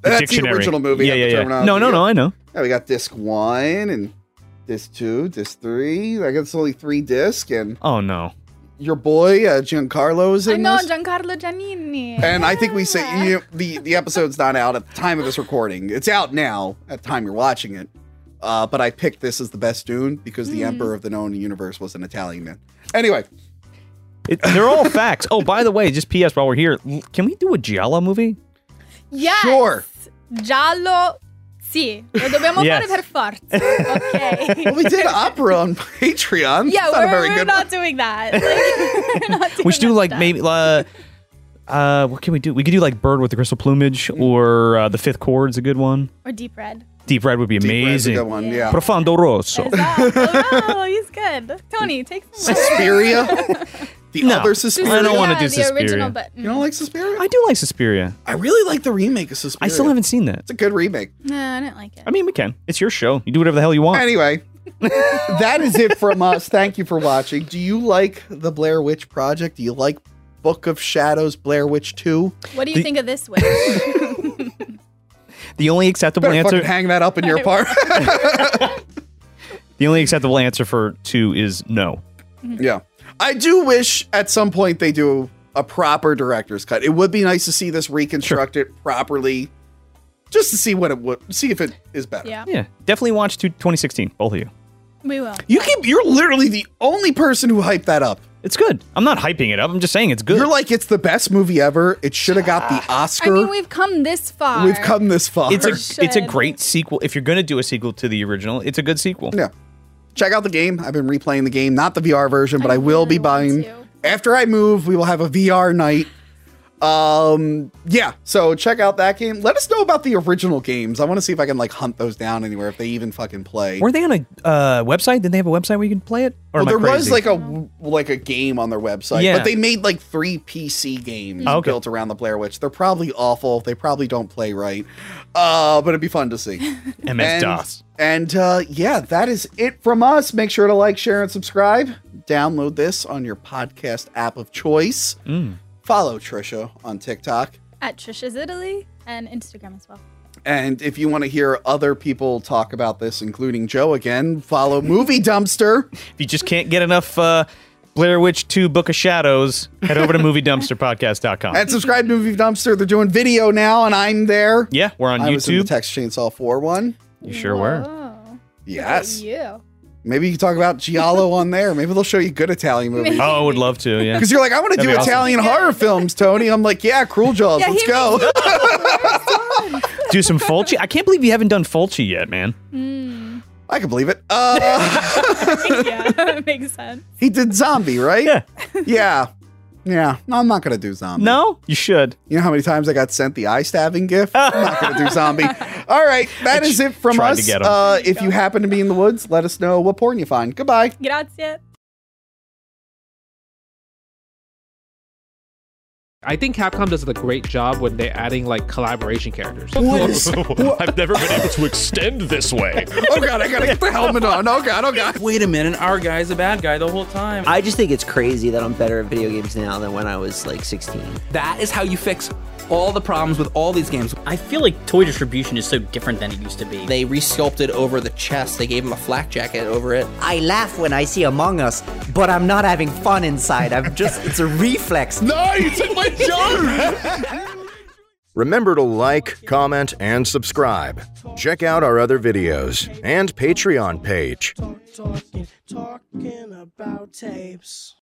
That's dictionary. the original movie. Yeah. terminology. No, I know. Yeah, we got disc 1 and disc 2, disc 3. I guess it's only 3 discs, and Oh no. your boy Giancarlo is I in know this. Giancarlo Giannini. And I think we say the episode's not out at the time of this recording. It's out now at the time you're watching it. But I picked this as the best Dune because the Emperor of the known universe was an Italian man. Anyway, They're all facts. Oh, by the way, just PS while we're here, can we do a Giallo movie? Yes. Sure. Giallo. Sì, lo dobbiamo Yes. fare per forza. Okay. well, we did opera on Patreon. Yeah, It's not a very we're good not doing that. Like, we're not doing We should do that like stuff. maybe what can we do? We could do like Bird with the Crystal Plumage, or The Fifth Chord's a good one. Or Deep Red. Deep Red would be Deep Red's a amazing. good one, yeah. Profondo Rosso. Oh, he's good. Tony, take some. Suspiria? The No, other Suspiria? I don't wanna do the original, Suspiria. but You don't like Suspiria? I do like Suspiria. I really like the remake of Suspiria. I still haven't seen that. It's a good remake. no, I didn't like it. I mean, we can. It's your show. You do whatever the hell you want. Anyway, that is it from us. Thank you for watching. Do you like the Blair Witch Project? Do you like Book of Shadows, Blair Witch 2? What do you think of this witch? The only acceptable Better answer. fucking hang that up in your part. The only acceptable answer for 2 is no. Yeah. I do wish at some point they do a proper director's cut. It would be nice to see this reconstructed properly, just to see what it would, see if it is better. Yeah, Yeah, definitely watch 2016. Both of you. we will. You're literally the only person who hyped that up. It's good. I'm not hyping it up. I'm just saying it's good. You're like, it's the best movie ever. It should have got the I Oscar. mean, we've come this far. We've come this far. it's a Should. great sequel. If you're gonna do a sequel to the original, it's a good sequel. Yeah. Check out the game. I've been replaying the game, not the VR version, but I will be really want buying. to. After I move, we will have a VR night. Yeah. So check out that game. Let us know about the original games. I want to see if I can like hunt those down anywhere, if they even fucking play. Were they on a website? Did they have a website where you could play it? Or Well, am I there was crazy? like a game on their website, Yeah. but they made like 3 PC games Oh, okay. built around the Blair Witch. They're probably awful. They probably don't play right. But it'd be fun to see. MS-DOS. And yeah, that is it from us. Make sure to like, share, and subscribe. Download this on your podcast app of choice. Follow Trisha on TikTok. At Trisha's Italy and Instagram as well. And if you want to hear other people talk about this, including Joe again, follow Movie Dumpster. If you just can't get enough Blair Witch 2 Book of Shadows, head over to MovieDumpsterPodcast.com. And subscribe to Movie Dumpster. They're doing video now, and I'm there. Yeah, we're on I was in the YouTube. Texas Chainsaw 4 one. You sure were. Oh, Yes. you. Maybe you can talk about Giallo on there. Maybe they'll show you good Italian movies. Oh, I would love to, yeah. Because you're like, I want to do That'd be awesome. Italian horror films, Tony. I'm like, yeah, Cruel Jaws. Yeah, Let's he go. Do some Fulci. I can't believe you haven't done Fulci yet, man. I can believe it. Yeah, makes sense. He did Zombie, right? Yeah. Yeah. Yeah. No, I'm not going to do Zombie. No? You should. You know how many times I got sent the eye stabbing gif? I'm not going to do Zombie. All right. That is it from tried us. to get 'em. If you happen to be in the woods, let us know what porn you find. Goodbye. Grazie. I think Capcom does a great job when they're adding like collaboration characters. I've never been able to extend this way. Oh, God. I got to get the helmet on. Oh, God. Oh, God. Wait a minute, our guy's a bad guy the whole time. I just think it's crazy that I'm better at video games now than when I was like 16. That is how you fix all the problems with all these games. I feel like toy distribution is so different than it used to be. They resculpted over the chest. They gave him a flak jacket over it. I laugh when I see Among Us, but I'm not having fun inside. it's a reflex. No, you took my joke! Remember to like, comment, and subscribe. Check out our other videos and Patreon page. Talking about tapes.